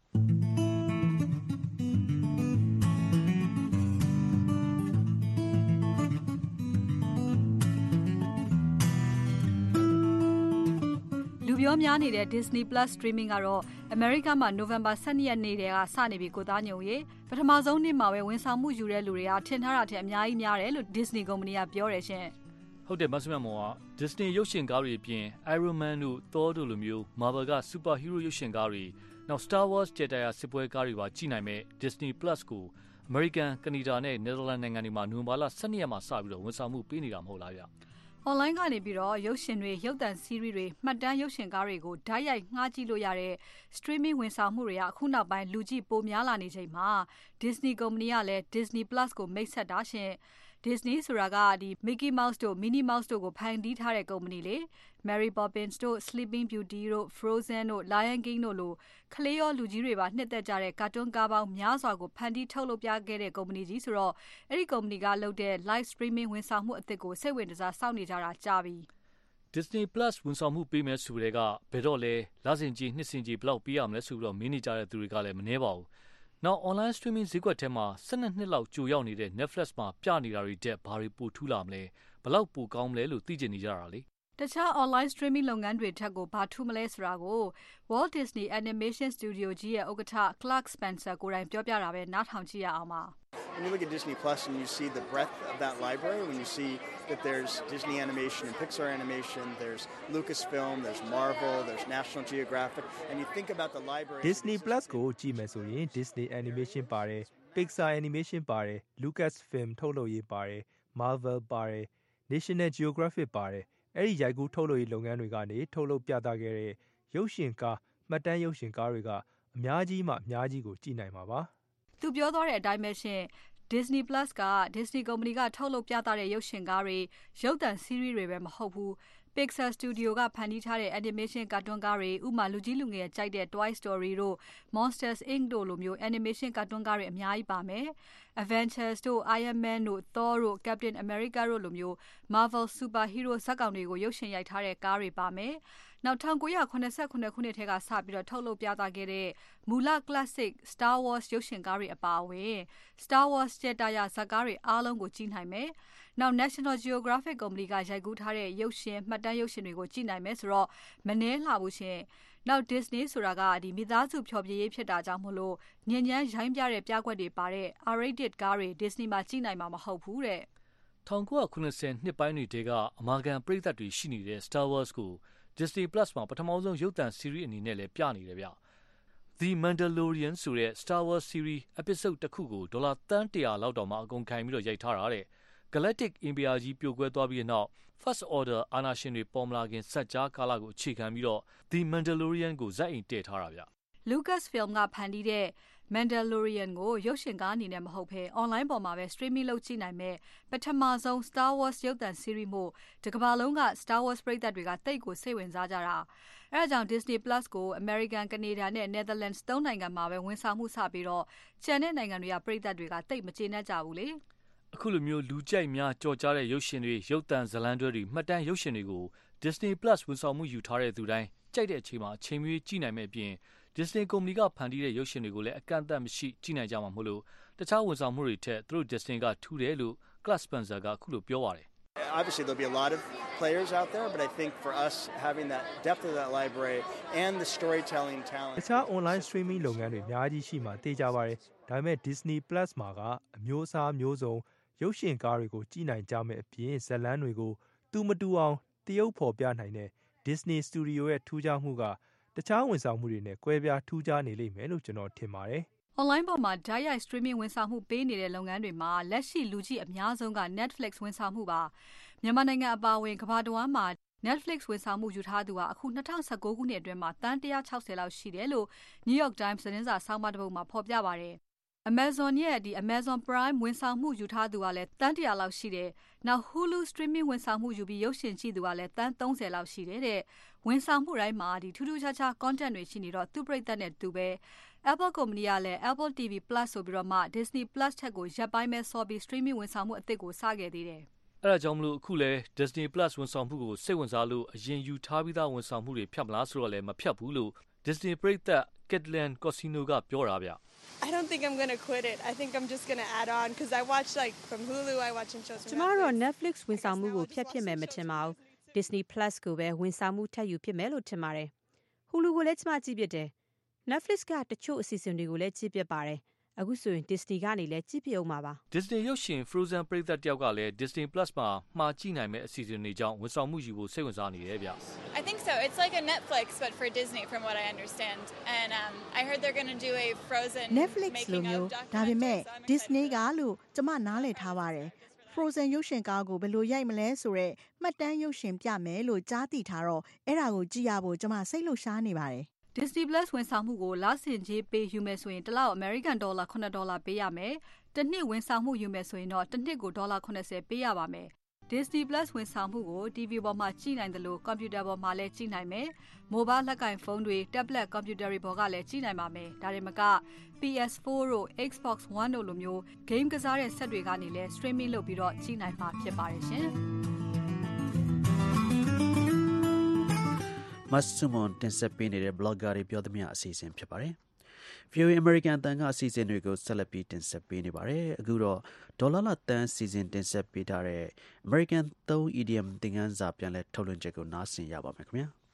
လူပြောများနေတဲ့ Disney Plus streaming ကတော့ America မှာ November twelveရက်နေ့တည်းကစနေပြီကိုသားညုံရေပထမဆုံးနေ့မှာပဲဝန်ဆောင်မှုယူတဲ့လူတွေကထင်ထားတာထက်အများကြီးများတယ်လို့ Disney ကုမ္ပဏီကပြောတယ်ရှင်ဟုတ်တယ်မဆုမမောက Disney ရုပ်ရှင်ကားတွေအပြင် Iron Man တို့ Thor တို့လိုမျိုး Marvel က Superhero ရုပ်ရှင်ကားတွေနောက် Star Wars Jedi စစ်ပွဲကားတွေပါကြည့်နိုင်မဲ့ Disney Plus ကို American, Canada နဲ့ Netherlands နိုင်ငံတွေမှာနိုဝင်ဘာလtwelveရက်မှာစပြီးတော့ဝန်ဆောင်မှုပေးနေတာမဟုတ်လားဗျ online ကနေပြီးတော့ရုပ်ရှင်တွေရုပ်သံ series တွေမှတ်တမ်းရုပ်ရှင်ကားတွေကိုဓာတ်ရိုက်ငှားကြည့်လို့ရတဲ့ streaming ဝန်ဆောင်မှုတွေကအခုနောက်ပိုင်းလူကြည့်ပိုများလာနေချိန်မှာ Disney ကုမ္ပဏီကလည်း Disney Plus ကိုမိတ်ဆက်တာရှင် Disney ဆိုတာကဒီ Mickey Mouse တို့ Minnie Mouse တို့ကိုဖန်တီးထားတဲ့ကုမ္ပဏီလေ Mary Poppins တို့ Sleeping Beauty တို့ Frozen တို့ Lion King တို့လိုကလေးရောလူကြီးတွေပါနှစ်သက်ကြတဲ့ကာတွန်းကားပေါင်းများစွာကိုဖန်တီးထုတ်လုပ်ပြခဲ့တဲ့ကုမ္ပဏီကြီးဆိုတော့အဲ့ဒီကုမ္ပဏီကလုပ်တဲ့ live streaming ဝန်ဆောင်မှုအသစ်ကိုစိတ်ဝင်စားစောင့်နေကြတာကြာပြီ Disney Plus ဝန်ဆောင်မှုပေးမယ်ဆိုတဲ့ကဘယ်တော့လဲလစဉ်ကြီးနှစ်စဉ်ကြီးဘယ်လောက်ပေးရမလဲဆိုပြီးတော့မင်းနေကြတဲ့သူတွေကလည်းမနှဲပါဘူးနောက် online streaming ဈေးကွက်ထဲမှာtwelveနှစ်လောက်ကြိုရောက်နေတဲ့ Netflix မှာပြနေတာတွေတက်ဘာတွေပိုထူးလာမလဲဘယ်လောက်ပိုကောင်းမလဲလို့သိချင်နေကြတာလေတခြား online streaming လုပ်ငန်းတွေထက်ကိုဘာထူးမလဲဆိုတာကို Walt Disney Animation Studio ကြီးရဲ့ဥက္ကဋ္ဌ Clark Spencer ကိုယ်တိုင်ပြောပြတာပဲနားထောင်ကြည့်ရအောင်ပါ When you look at Disney Plus and you see the breadth of that library, when you see that there's Disney Animation and Pixar Animation, there's Lucasfilm, there's Marvel, there's National Geographic, and you think about the library. Disney Plus ကိုကြည့်မယ်ဆိုရင် Disney Animation ပါတယ် Pixar Animation ပါတယ် Lucasfilm ထုတ်လုပ်ရေးပါတယ် Marvel ပါတယ် National Geographic ပါတယ်အဲ့ဒီရိုက်ကူးထုတ်လုပ်ရေးလုပ်ငန်းတွေကနေထုတ်လုပ်ပြသခဲ့တဲ့ရုပ်ရှင်ကားမှတ်တမ်းရုပ်ရှင်ကားတွေကအများကြီးမှအများကြီးကိုကြည့်နိုင်မှာပါသူပြောသွားတဲ့အတိုင်းပဲရှင် Disney Plus က Disney ကုမ္ပဏီကထုတ်လုပ်ပြသတဲ့ရုပ်ရှင်ကားတွေရုပ်သံ series တွေပဲမဟုတ်ဘူး Pixar Studio ကဖန်တီးထားတဲ့ animation ကာတွန်းကားတွေဥပမာလူကြီးလူငယ်ကြိုက်တဲ့ Toy Story တို့ Monsters Incorporated တို့လိုမျိုး animation ကာတွန်းကားတွေအများကြီးပါမယ် Avengers တို့ Iron Man တို့ Thor တို့ Captain America တို့လိုမျိုး Marvel Superhero ဇာတ်ကောင်တွေကိုရုပ်ရှင်ရိုက်ထားတဲ့ကားတွေပါမယ်နောက်၁၉၇၇ခုနှစ်ထဲကစပြီးတော့ထုတ်လုပ်ပြသခဲ့တဲ့မူလ classic Star Wars ရုပ်ရှင်ကားတွေအပါအဝင် Star Wars ကျက်တာရဇာတ်ကားတွေအားလုံးကိုကြည့်နိုင်မယ်။နောက် National Geographic ကုမ္ပဏီကရိုက်ကူးထားတဲ့ရုပ်ရှင်မှတ်တမ်းရုပ်ရှင်တွေကိုကြည့်နိုင်မယ်ဆိုတော့မနှဲလှဘူးရှင်။နောက် Disney ဆိုတာကဒီမိသားစုဖျော်ဖြေရေးဖြစ်တာကြောင့်မလို့ညဉ့်ညမ်းရိုင်းပြတဲ့ပြကွက်တွေပါတဲ့ R rated ကားတွေ Disney မှာကြည့်နိုင်မှာမဟုတ်ဘူးတဲ့။၁၉၇၀နှစ်ပိုင်းတွေတဲကအမာခံပရိသတ်တွေရှိနေတဲ့ Star Wars ကိုDisney Plus မှာပထမဆုံးရုပ်သံ series အနေနဲ့လည်းပြနေတယ်ဗျ။ The Mandalorian ဆိုတဲ့ Star Wars series episode တစ်ခုကိုဒေါ်လာသန်းတရာလောက်တောင်မှအကုန်ခံပြီးတော့ရိုက်ထားတာတဲ့။ Galactic အင်ပီယာကြီးပြိုကွဲသွားပြီးတဲ့နောက် First Order အာဏာရှင်တွေပေါ်မလာခင်စัจ ကြားကာလကိုအခြေခံပြီးတော့ The Mandalorian ကိုဇက်အိမ်တည်ထားတာဗျ။ Lucasfilm ကဖန်တီးတဲ့Mandalorian ကိုရုပ်ရှင်ကားအနေနဲ့မဟုတ်ဘဲ online ပေါ်မှာပဲ streaming လုပ်ကြည့်နိုင်မယ်ပထမဆုံး Star Wars ရုပ်သံ series မို့ဒီကမ္ဘာလုံးက Star Wars ပရိသတ်တွေကတိတ်ကိုစိတ်ဝင်စားကြတာအဲဒါကြောင့် Disney Plus ကို American, Canada နဲ့ Netherlands သုံးနိုင်ငံမှာပဲဝန်ဆောင်မှုစပြီးတော့ကျန်တဲ့နိုင်ငံတွေကပရိသတ်တွေကတိတ်မကျေနပ်ကြဘူးလေအခုလိုမျိုးလူကြိုက်များကြော်ကြားတဲ့ရုပ်ရှင်တွေရုပ်သံဇာတ်လမ်းတွဲတွေမှတ်တမ်းရုပ်ရှင်တွေကို Disney Plus ဝန်ဆောင်မှုယူထားတဲ့သူတိုင်းကြိုက်တဲ့အချိန်မှာအချိန်မီကြည့်နိုင်မယ့်အပြင်Disney ကုမ္ပဏီကဖန်တီးတဲ့ရုပ်ရှင်တွေကိုလည်းအကန့်အသတ်မရှိကြည့်နိုင်ကြမှာမို့လို့တခြားဝန်ဆောင်မှုတွေထက်သူတို့ Disney ကထူးတယ်လို့ Clark Spencer ကအခုလိုပြောပါတယ် Obviously there'll be a lot of players out there but I think for us having that depth of that library and the storytelling talent တခြား online streaming လုပ်ငန်းတွေအများကြီးရှိမှသိကြပါတယ်ဒါပေမဲ့ Disney Plus မှာကအမျိုးအစားမျိုးစုံရုပ်ရှင်ကားတွေကိုကြည့်နိုင်ကြမယ့်အပြင်ဇာတ်လမ်းတွေကိုတူမတူအောင်တရုပ်ဖော်ပြနိုင်တဲ့ Disney Studio ရဲ့ထူးခြားမှုကတခြားဝန်ဆောင်မှုတွေနဲ့ကွဲပြားထူးခြားနေလိမ့်မယ်လို့ကျွန်တော်ထင်ပါတယ်။ Online ပေါ်မှာ direct streaming ဝန်ဆောင်မှုပေးနေတဲ့လုပ်ငန်းတွေမှာလက်ရှိလူကြည့်အများဆုံးက Netflix ဝန်ဆောင်မှုပါ။မြန်မာနိုင်ငံအပါအဝင်ကမ္ဘာတဝန်းမှာ Netflix ဝန်ဆောင်မှုယူထားသူဟာအခု၂၀၁၉ခုနှစ်အတွင်းမှာသန်း၁၆၀လောက်ရှိတယ်လို့ New York Times သတင်းစာဆောင်းပါးတစ်ပုဒ်မှာဖော်ပြပါတယ်။ Amazon ရဲ့ဒီ Amazon Prime ဝန်ဆောင်မှုယူထားသူကလည်းသန်းတရာလောက်ရှိတယ်။နောက် Hulu streaming ဝန်ဆောင်မှုယူပြီးရုပ်ရှင်ကြည့်သူကလည်းသန်းသုံးဆယ်လောက်ရှိတယ်တဲ့။ဝန်ဆောင်မှုတိုင်းမှာဒီထူးထူးခြားခြား content တွေရှိနေတော့သူ့ပရိသတ်နဲ့တူပဲ Apple ကုမ္ပဏီကလည်း Apple တီဗီ Plus ဆိုပြီးတော့မှ Disney Plus ထက်ကိုရပ်ပိုင်းပဲစောပြီး streaming ဝန်ဆောင်မှုအသစ်ကိုစခဲ့သေးတယ်။အဲဒါကြောင့်မလို့အခုလဲ Disney Plus ဝန်ဆောင်မှုကိုစိတ်ဝင်စားလို့အရင်ယူထားပြီးသားဝန်ဆောင်မှုတွေဖြတ်မလားဆိုတော့လည်းမဖြတ်ဘူးလို့ Disney ပရိသတ် Caitlin Cosino ကပြောတာဗျ။ I don't think I'm going to quit it. I think I'm just going to add on because I watch like from Hulu, I watch some shows from Netflix. ကျမတို့ Netflix ဝန်ဆောင်မှုကိုဖျက်ဖြစ်မယ်မထင်ပါဘူး။ Disney Plus ကိုပဲဝန်ဆောင်မှုထပ်ယူဖြစ်မယ်လို့ထင်ပါတယ်။ Hulu ကိုလည်းကျမကြည့်ပြတယ်။ Netflix ကတချို့အစီအစဉ်တွေကိုလည်းကြည့်ပြပါတယ်။အခုဆိုရင် Disney ကနေလည်းကြည့်ပြအောင်ပါပါ။ Disney ရုပ်ရှင် Frozen ပရိသတ်တယောက်ကလည်း Disney Plus မှာမှာကြည့်နိုင်မယ့်အစီအစဉ်တွေကြောင့်ဝန်ဆောင်မှုယူဖို့စိတ်ဝင်စားနေတယ်ဗျ။ I think so. It's like a Netflix but for Disney from what I understand. And um I heard they're going to do a Frozen Netflix လိုမျိုးဒါပေမဲ့ Disney ကလို့ကျမနားလည်ထားပါတယ်။ Frozen ရုပ်ရှင်ကားကိုဘယ်လိုရိုက်မလဲဆိုတော့မှတ်တမ်းရုပ်ရှင်ပြမယ်လို့ကြားသိထားတော့အဲ့ဒါကိုကြည့်ရဖို့ကျမစိတ်လှုပ်ရှားနေပါတယ်။ Disney Plus ဝန်ဆောင်မှုကိုလစဉ်ကြေးပေးယူမယ်ဆိုရင်တစ်လောက် American Dollar ခုနစ်ဒေါ်လာပေးရမယ်။တစ်နှစ်ဝန်ဆောင်မှုယူမယ်ဆိုရင်တော့တစ်နှစ်ကိုဒေါ်လာခုနစ်ဆယ်ပေးရပါမယ်။ Disney Plus ဝန်ဆောင်မှုကို တီဗီ ပေါ်မှာကြည့်နိုင်တယ်လို့ computer ပေါ်မှာလည်းကြည့်နိုင်မယ်။ Mobile လက်ကင်ဖုန်းတွေ tablet computer တွေပေါ်ကလည်းကြည့်နိုင်ပါမယ်။ဒါတွေမက P S four တို့ Xbox One တို့လိုမျိုး game ကစားတဲ့ဆက်တွေကနေလည်း streaming လုပ်ပြီးတော့ကြည့်နိုင်မှာဖြစ်ပါတယ်ရှင်။မတ်စုမွန်တင်ဆက်ပေးနေတဲ့ blogger တွေပြောသမျှအစီအစဉ်ဖြစ်ပါတယ်။ V O A American အသံကအစီအစဉ်တွေကိုဆက်လက်ပြီးတင်ဆက်ပေးနေပါတယ်။အခုတော့ဒေါ်လာလတန်းစီစဉ်တင်ဆက်ပေးထားတဲ့ American သုံး idiom သင်ခန်းစာပြန်လည်ထုတ်လွှင့်ချက်ကိုနားဆင်ရပါမယ်ခင်ဗျာ။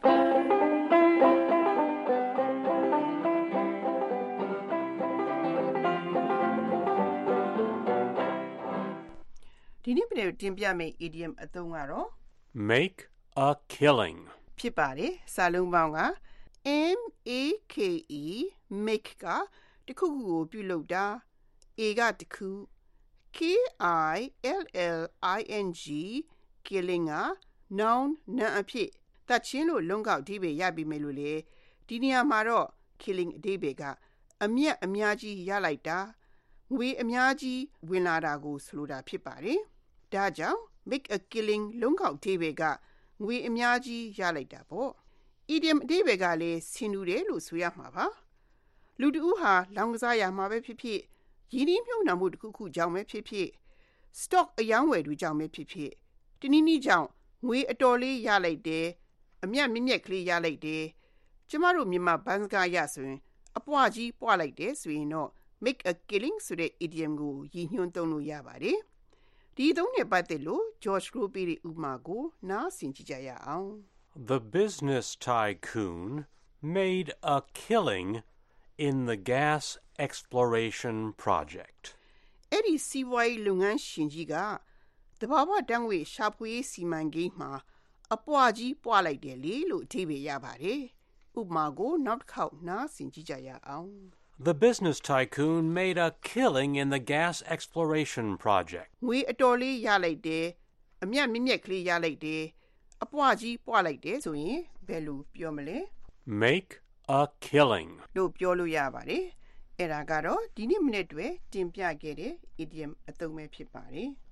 ဒီနေ့ပြန်တင်ပြမယ့် idiom အသုံးကတော့ make a killing ဖြစ်ပါတယ်စာလုံးပေါင်းက M A K E make ကတခုခုကိုပြုလုပ်တာ A ကတခု K I L L I N G killing က noun နာမ်အဖြစ်တတ်ချင်းလို့လုံးကောက်အဓိပ္ပာယ်ရပြီမယ်လို့လေဒီဒီနေရာမှာတော့ killing အဓိပ္ပာယ်ကအမြတ်အများကြီးရလိုက်တာငွေအများကြီးဝင်လာတာကိုဆိုလိုတာဖြစ်ပါတယ်။ဒါကြောင့် make a killing လုံးကောက်အဓိပ္ပာယ်ကငွေအများကြီးရလိုက်တာပေါ့။ idiom အဓိပ္ပာယ်ကလည်းဆင်တူတယ်လို့ဆိုရမှာပါ။လူတဦးဟာလောင်ကစားရမှာပဲဖြစ်ဖြစ်ရင်းနှီးမြှုပ်နှံမှုတစ်ခုခုကြောင့်ပဲဖြစ်ဖြစ် stock အယောင်းဝယ်သူကြောင့်ပဲဖြစ်ဖြစ်တနည်းနည်းကြောင့်ငွေအတော်လေးရလိုက်တယ်အမြတ်မြင့်မြတ်ကလေးရလိုက်တယ်ကျမတို့မြန်မာဘန်းစကားရဆိုရင်အပွားကြီးပွားလိုက်တယ်ဆိုရင်တော့ make a killing ဆိုတဲ့ idiom ကိုရည်ညွှန်းသုံးလို့ရပါတယ်။ဒီသုံးနဲ့ပတ်သက်လို့ George Grope ရဲ့ဥပမာကိုနားဆင်ကြည့်ကြရအောင်။ The business tycoon made a killing in the gas exploration project. အဲ့ဒီစီးပွားရေးလုပ်ငန်းရှင်ကြီးကတဘာဝတန်းဝေရှာဖွေရေးစီမံကိန်းမှာအပွားကြီးပွားလိုက်တယ်လေလို့အဓိပ္ပာယ်ရပါတယ်။ဥပမာကိုနောက်တစ်ခေါက်နားဆင်ကြည့်ကြရအောင်။ The business tycoon made a killing in the gas exploration project. ငွေအတော်လေးရလိုက်တယ်အမြတ်မြင့်မြတ်ကလေးရလိုက်တယ်အပွားကြီးပွားလိုက်တယ်ဆိုရင်ဘယ်လိုပြောမလဲ Make a killing လို့ပြောလို့ရပါတယ်။အဲ့ဒါကတော့ဒီနေ့မိနစ်တွေတင်ပြခဲ့တဲ့ idiom အသုံးပဲဖြစ်ပါတယ်။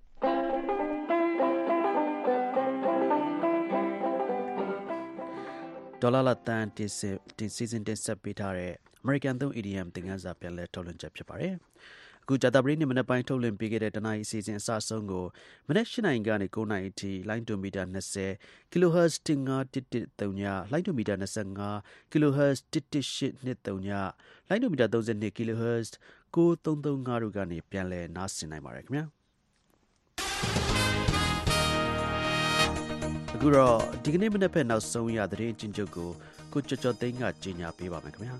ဒေါ်လာလာတန်တင်စီတင်စီစဉ်တင်ဆက်ပေးထားတဲ့ American သုံး idiom သင်ခန်းစာပြန်လည်ထုတ်လွှင့်ချက်ဖြစ်ပါတယ်။အခုကြာသပတေးနေ့မနက်ပိုင်းထုတ်လွှင့်ပေးခဲ့တဲ့တနင်္လာရီအစီအစဉ်အစအဆုံးကိုမနက်၈နာရီကနေ၉နာရီအထိလိုင်းဒိုမီတာ၂၀ kilohertz ၁၅၁၁၃ညလိုင်းဒိုမီတာ၂၅ kilohertz ၁၁၈၂၃ညလိုင်းဒိုမီတာ၃၂ kilohertz ၉၃၃၅တို့ကနေပြန်လည်နားဆင်နိုင်ပါတယ်ခင်ဗျာအခုတော့ဒီကနေ့မနေ့ဖက်နောက်ဆုံးရသတင်းချင်းချုပ်ကိုကိုကျော်ကျော်သိန်းကကြီးညာပေးပါမယ်ခင်ဗျာ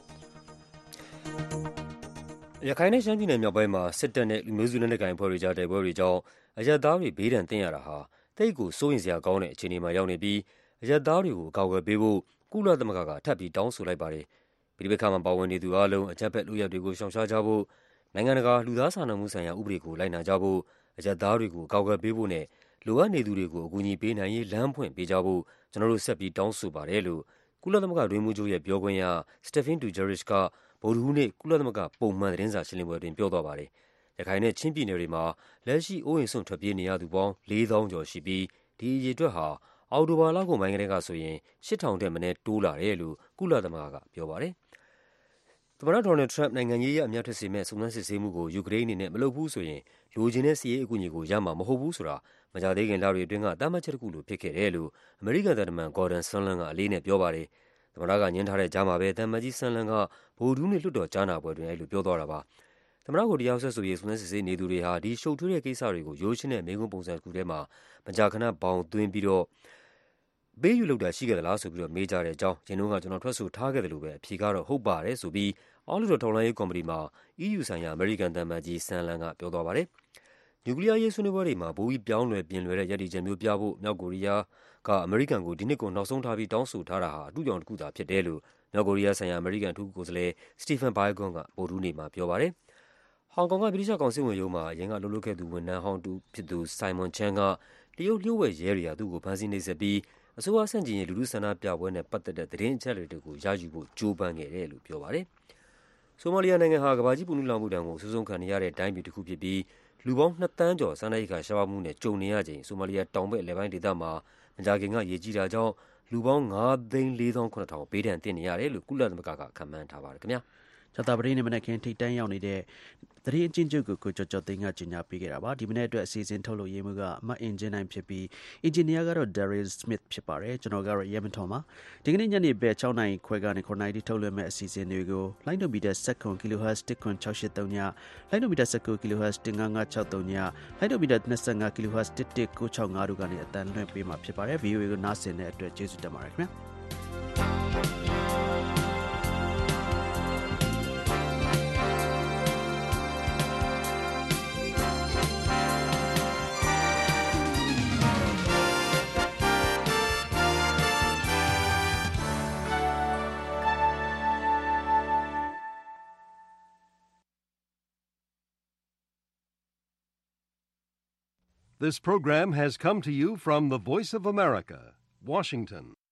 ရခိုင်နဲ့ရှမ်းပြည်နယ်မြောက်ပိုင်းမှာစစ်တပ်နဲ့လူမျိုးစုလက်နက်ကိုင်အဖွဲ့တွေကြားတိုက်ပွဲတွေကြောင့်အရပ်သားတွေဘေးဒဏ်သင့်ရတာဟာတိတ်ကိုစိုးရိမ်စရာကောင်းတဲ့အခြေအနေမှာရောက်နေပြီးအရပ်သားတွေကိုအကာအကွယ်ပေးဖို့ကုလသမဂ္ဂကထပ်ပြီးတောင်းဆိုလိုက်ပါတယ်။ပြည်ပခါမှာပါဝင်နေသူအလုံးအကြမ်းဖက်လူရဲတွေကိုရှောင်ရှားကြဖို့နိုင်ငံတကာလူသားစာနာမှုဆိုင်ရာဥပဒေကိုလိုက်နာကြဖို့အရပ်သားတွေကိုအကာအကွယ်ပေးဖို့နဲ့လိုအပ်နေသူတွေကိုအကူအညီပေးနိုင်ရေးလမ်းဖွင့်ပေးကြဖို့ကျွန်တော်တို့ဆက်ပြီးတောင်းဆိုပါတယ်လို့ကုလသမဂ္ဂတွင်မှုချုပ်ရဲ့ပြောခွင့်ရ Stephen Dujarric ကဗုဒ္ဓဟူးနေ့ကုလသမဂ္ဂပုံမှန်သတင်းစာရှင်းလင်းပွဲတွင်ပြောသွားပါတယ်။ရခိုင်နဲ့ချင်းပြည်နယ်တွေမှာလက်ရှိအိုးအိမ်စွန့်ထွက်ပြေးနေရသူပေါင်းလေးသောင်းကျော်ရှိပြီးဒီအရေအတွက်ဟာအောက်တိုဘာလကုန်ပိုင်းကတည်းကဆိုရင်ရှစ်ထောင်ထက်မနည်းတိုးလာတယ်လို့ကုလသမဂ္ဂကပြောပါတယ်။သမ္မတဒေါ်နယ်ထရမ့်နိုင်ငံရေးအမြတ်ထွက်စေမဲ့စုံစမ်းစစ်ဆေးမှုကိုယူကရိန်းအနေနဲ့မလုပ်ဘူးဆိုရင်လိုချင်တဲ့စီးရေးအကူအညီကိုရမှာမဟုတ်ဘူးဆိုတာမကြသေးခင်လတွေအတွင်းကတတ်မှတ်ချက်တစ်ခုလိုဖြစ်ခဲ့တယ်လို့အမေရိကန်သမ္မတဂေါ်ဒန်ဆန်လန်ကအလေးနဲ့ပြောပါတယ်။သမ္မတကညှင်းထားတဲ့ကြားမှာပဲတမ္မကြီးဆန်လန်ကဗိုလ်ထူးနဲ့လွှတ်တော်ကြားနာပွဲတွင်အဲ့လိုပြောသွားတာပါ။သမ္မတကိုတရားစွဲဆိုရေးစုံစမ်းစစ်ဆေးနေသူတွေဟာဒီရှုပ်ထွေးတဲ့ကိစ္စတွေကိုရိုးရှင်းတဲ့မိန့်ခွန်းပုံစံတစ်ခုထဲမှာမကြာခဏဘောင်သွင်းပြီးတော့ဘေးယူလောက်တာရှိခဲ့သလားဆိုပြီးတော့မေးကြတဲ့အကြောင်းရင်းနှီးကကျွန်တော်ထွက်ဆိုထားခဲ့တယ်လို့ပဲအဖြေကတော့ဟုတ်ပါတယ်ဆိုပြီးအောက်လွှတ်တော်ထောက်လှမ်းရေးကော်မတီမှာ E U ဆိုင်ရာအမေရိကန်သမ္မတကြီးဆန်လန်ကပြောသွားပါတယ်။နျူကလ িয়ার ရေးဆွေးနွေးပွဲတွေမှာဘူပြီးပြောင်းလဲပြင်လွယ်တဲ့ရည်တည်ချက်မျိုးပြဖို့မြောက်ကိုရီးယားကအမေရိကန်ကိုဒီနှစ်ကုန်နောက်ဆုံးထားပြီးတောင်းဆိုထားတာဟာအထူးကြောင့်တစ်ခုသာဖြစ်တယ်လို့မြောက်ကိုရီးယားဆိုင်ရာအမေရိကန်အထူးကိုယ်စားလှယ်စတီဖန်ဘိုင်ဂွန်ကဗိုလ်ထူးနေ့မှာပြောပါတယ်။ဟောင်ကောင်ကဗြိတိရှကောင်စစ်ဝင်ရုံးမှာအရင်ကလှုပ်လှုပ်ခဲ့သူဝန်ထမ်းဟောင်းတူဖြစ်သူဆိုင်မွန်ချန်ကတရုတ်လျှို့ဝှက်ရဲတွေကသူ့ကိုဖမ်းဆီးနှိပ်စက်ပြီးအစိုးရဆန့်ကျင်ရေးလူထုဆန္ဒပြပွဲနဲ့ပတ်သက်တဲ့သတင်းအချက်အလက်တွေကိုရယူဖို့ကြိုးပမ်းခဲ့တယ်လို့ပြောပါတယ်။ဆိုမာလီယာနိုင်ငံဟာကမ္ဘာကြီးပူနူးလောင်မှုတံကိုအဆိုးဆုံးခံနေရတဲ့တိုင်းပြည်တစ်ခုဖြစ်ပြီးလူပေါင်းနှစ်သန်းကျော်စားနပ်ရိက္ခာရှားပါးမှုနဲ့ကြုံနေရချိန်ဆိုမာလီယာတောင်ဘက်အလယ်ပိုင်းဒေသမှာမကြာခင်ကရေကြီးတာကြောင့်လူပေါင်းငါးသိန်းလေးသောင်းခုနှစ်ထောင်ဘေးဒဏ်သင့်နေရတယ်လို့ကုလသမဂ္ဂကခန့်မှန်းထားပါတယ်ခင်ဗျာ။ဇာတာပရိနေမနက်ခင်းထိတ်တန်းရောက်နေတဲ့သတင်းအချင်းချုပ်ကိုကိုကျော်ကျော်သိန်းကကြီးညာပေးခဲ့တာပါဒီမနေ့အတွက်အစီအစဉ်ထုတ်လို့ရေးမှုကအမတ်အင်ဂျင်နိုင်ဖြစ်ပြီးအင်ဂျင်နီယာကတော့ Daryl Smith ဖြစ်ပါတယ်ကျွန်တော်ကတော့ Yementon ပါဒီကနေ့ညနေပဲ၆နာရီခွဲကနေ9နာရီထုတ်လွှင့်မဲ့အစီအစဉ်တွေကိုလိုင်းဒိုမီတာ၁၇ kilohertz ၁ခွန်၆၈၃ညလိုင်းဒိုမီတာ၁၉ kilohertz ၁၅၅၆၃ညလိုင်းဒိုမီတာ၂၅ kilohertz ၁၁၉၆၅တို့ကနေအတန်းလွှင့်ပေးမှာဖြစ်ပါတယ် V O A ကိုနားဆင်တဲ့အတွက်ကျေးဇူးတင်ပါတယ်ခင်ဗျာ This program has come to you from the Voice of America, Washington.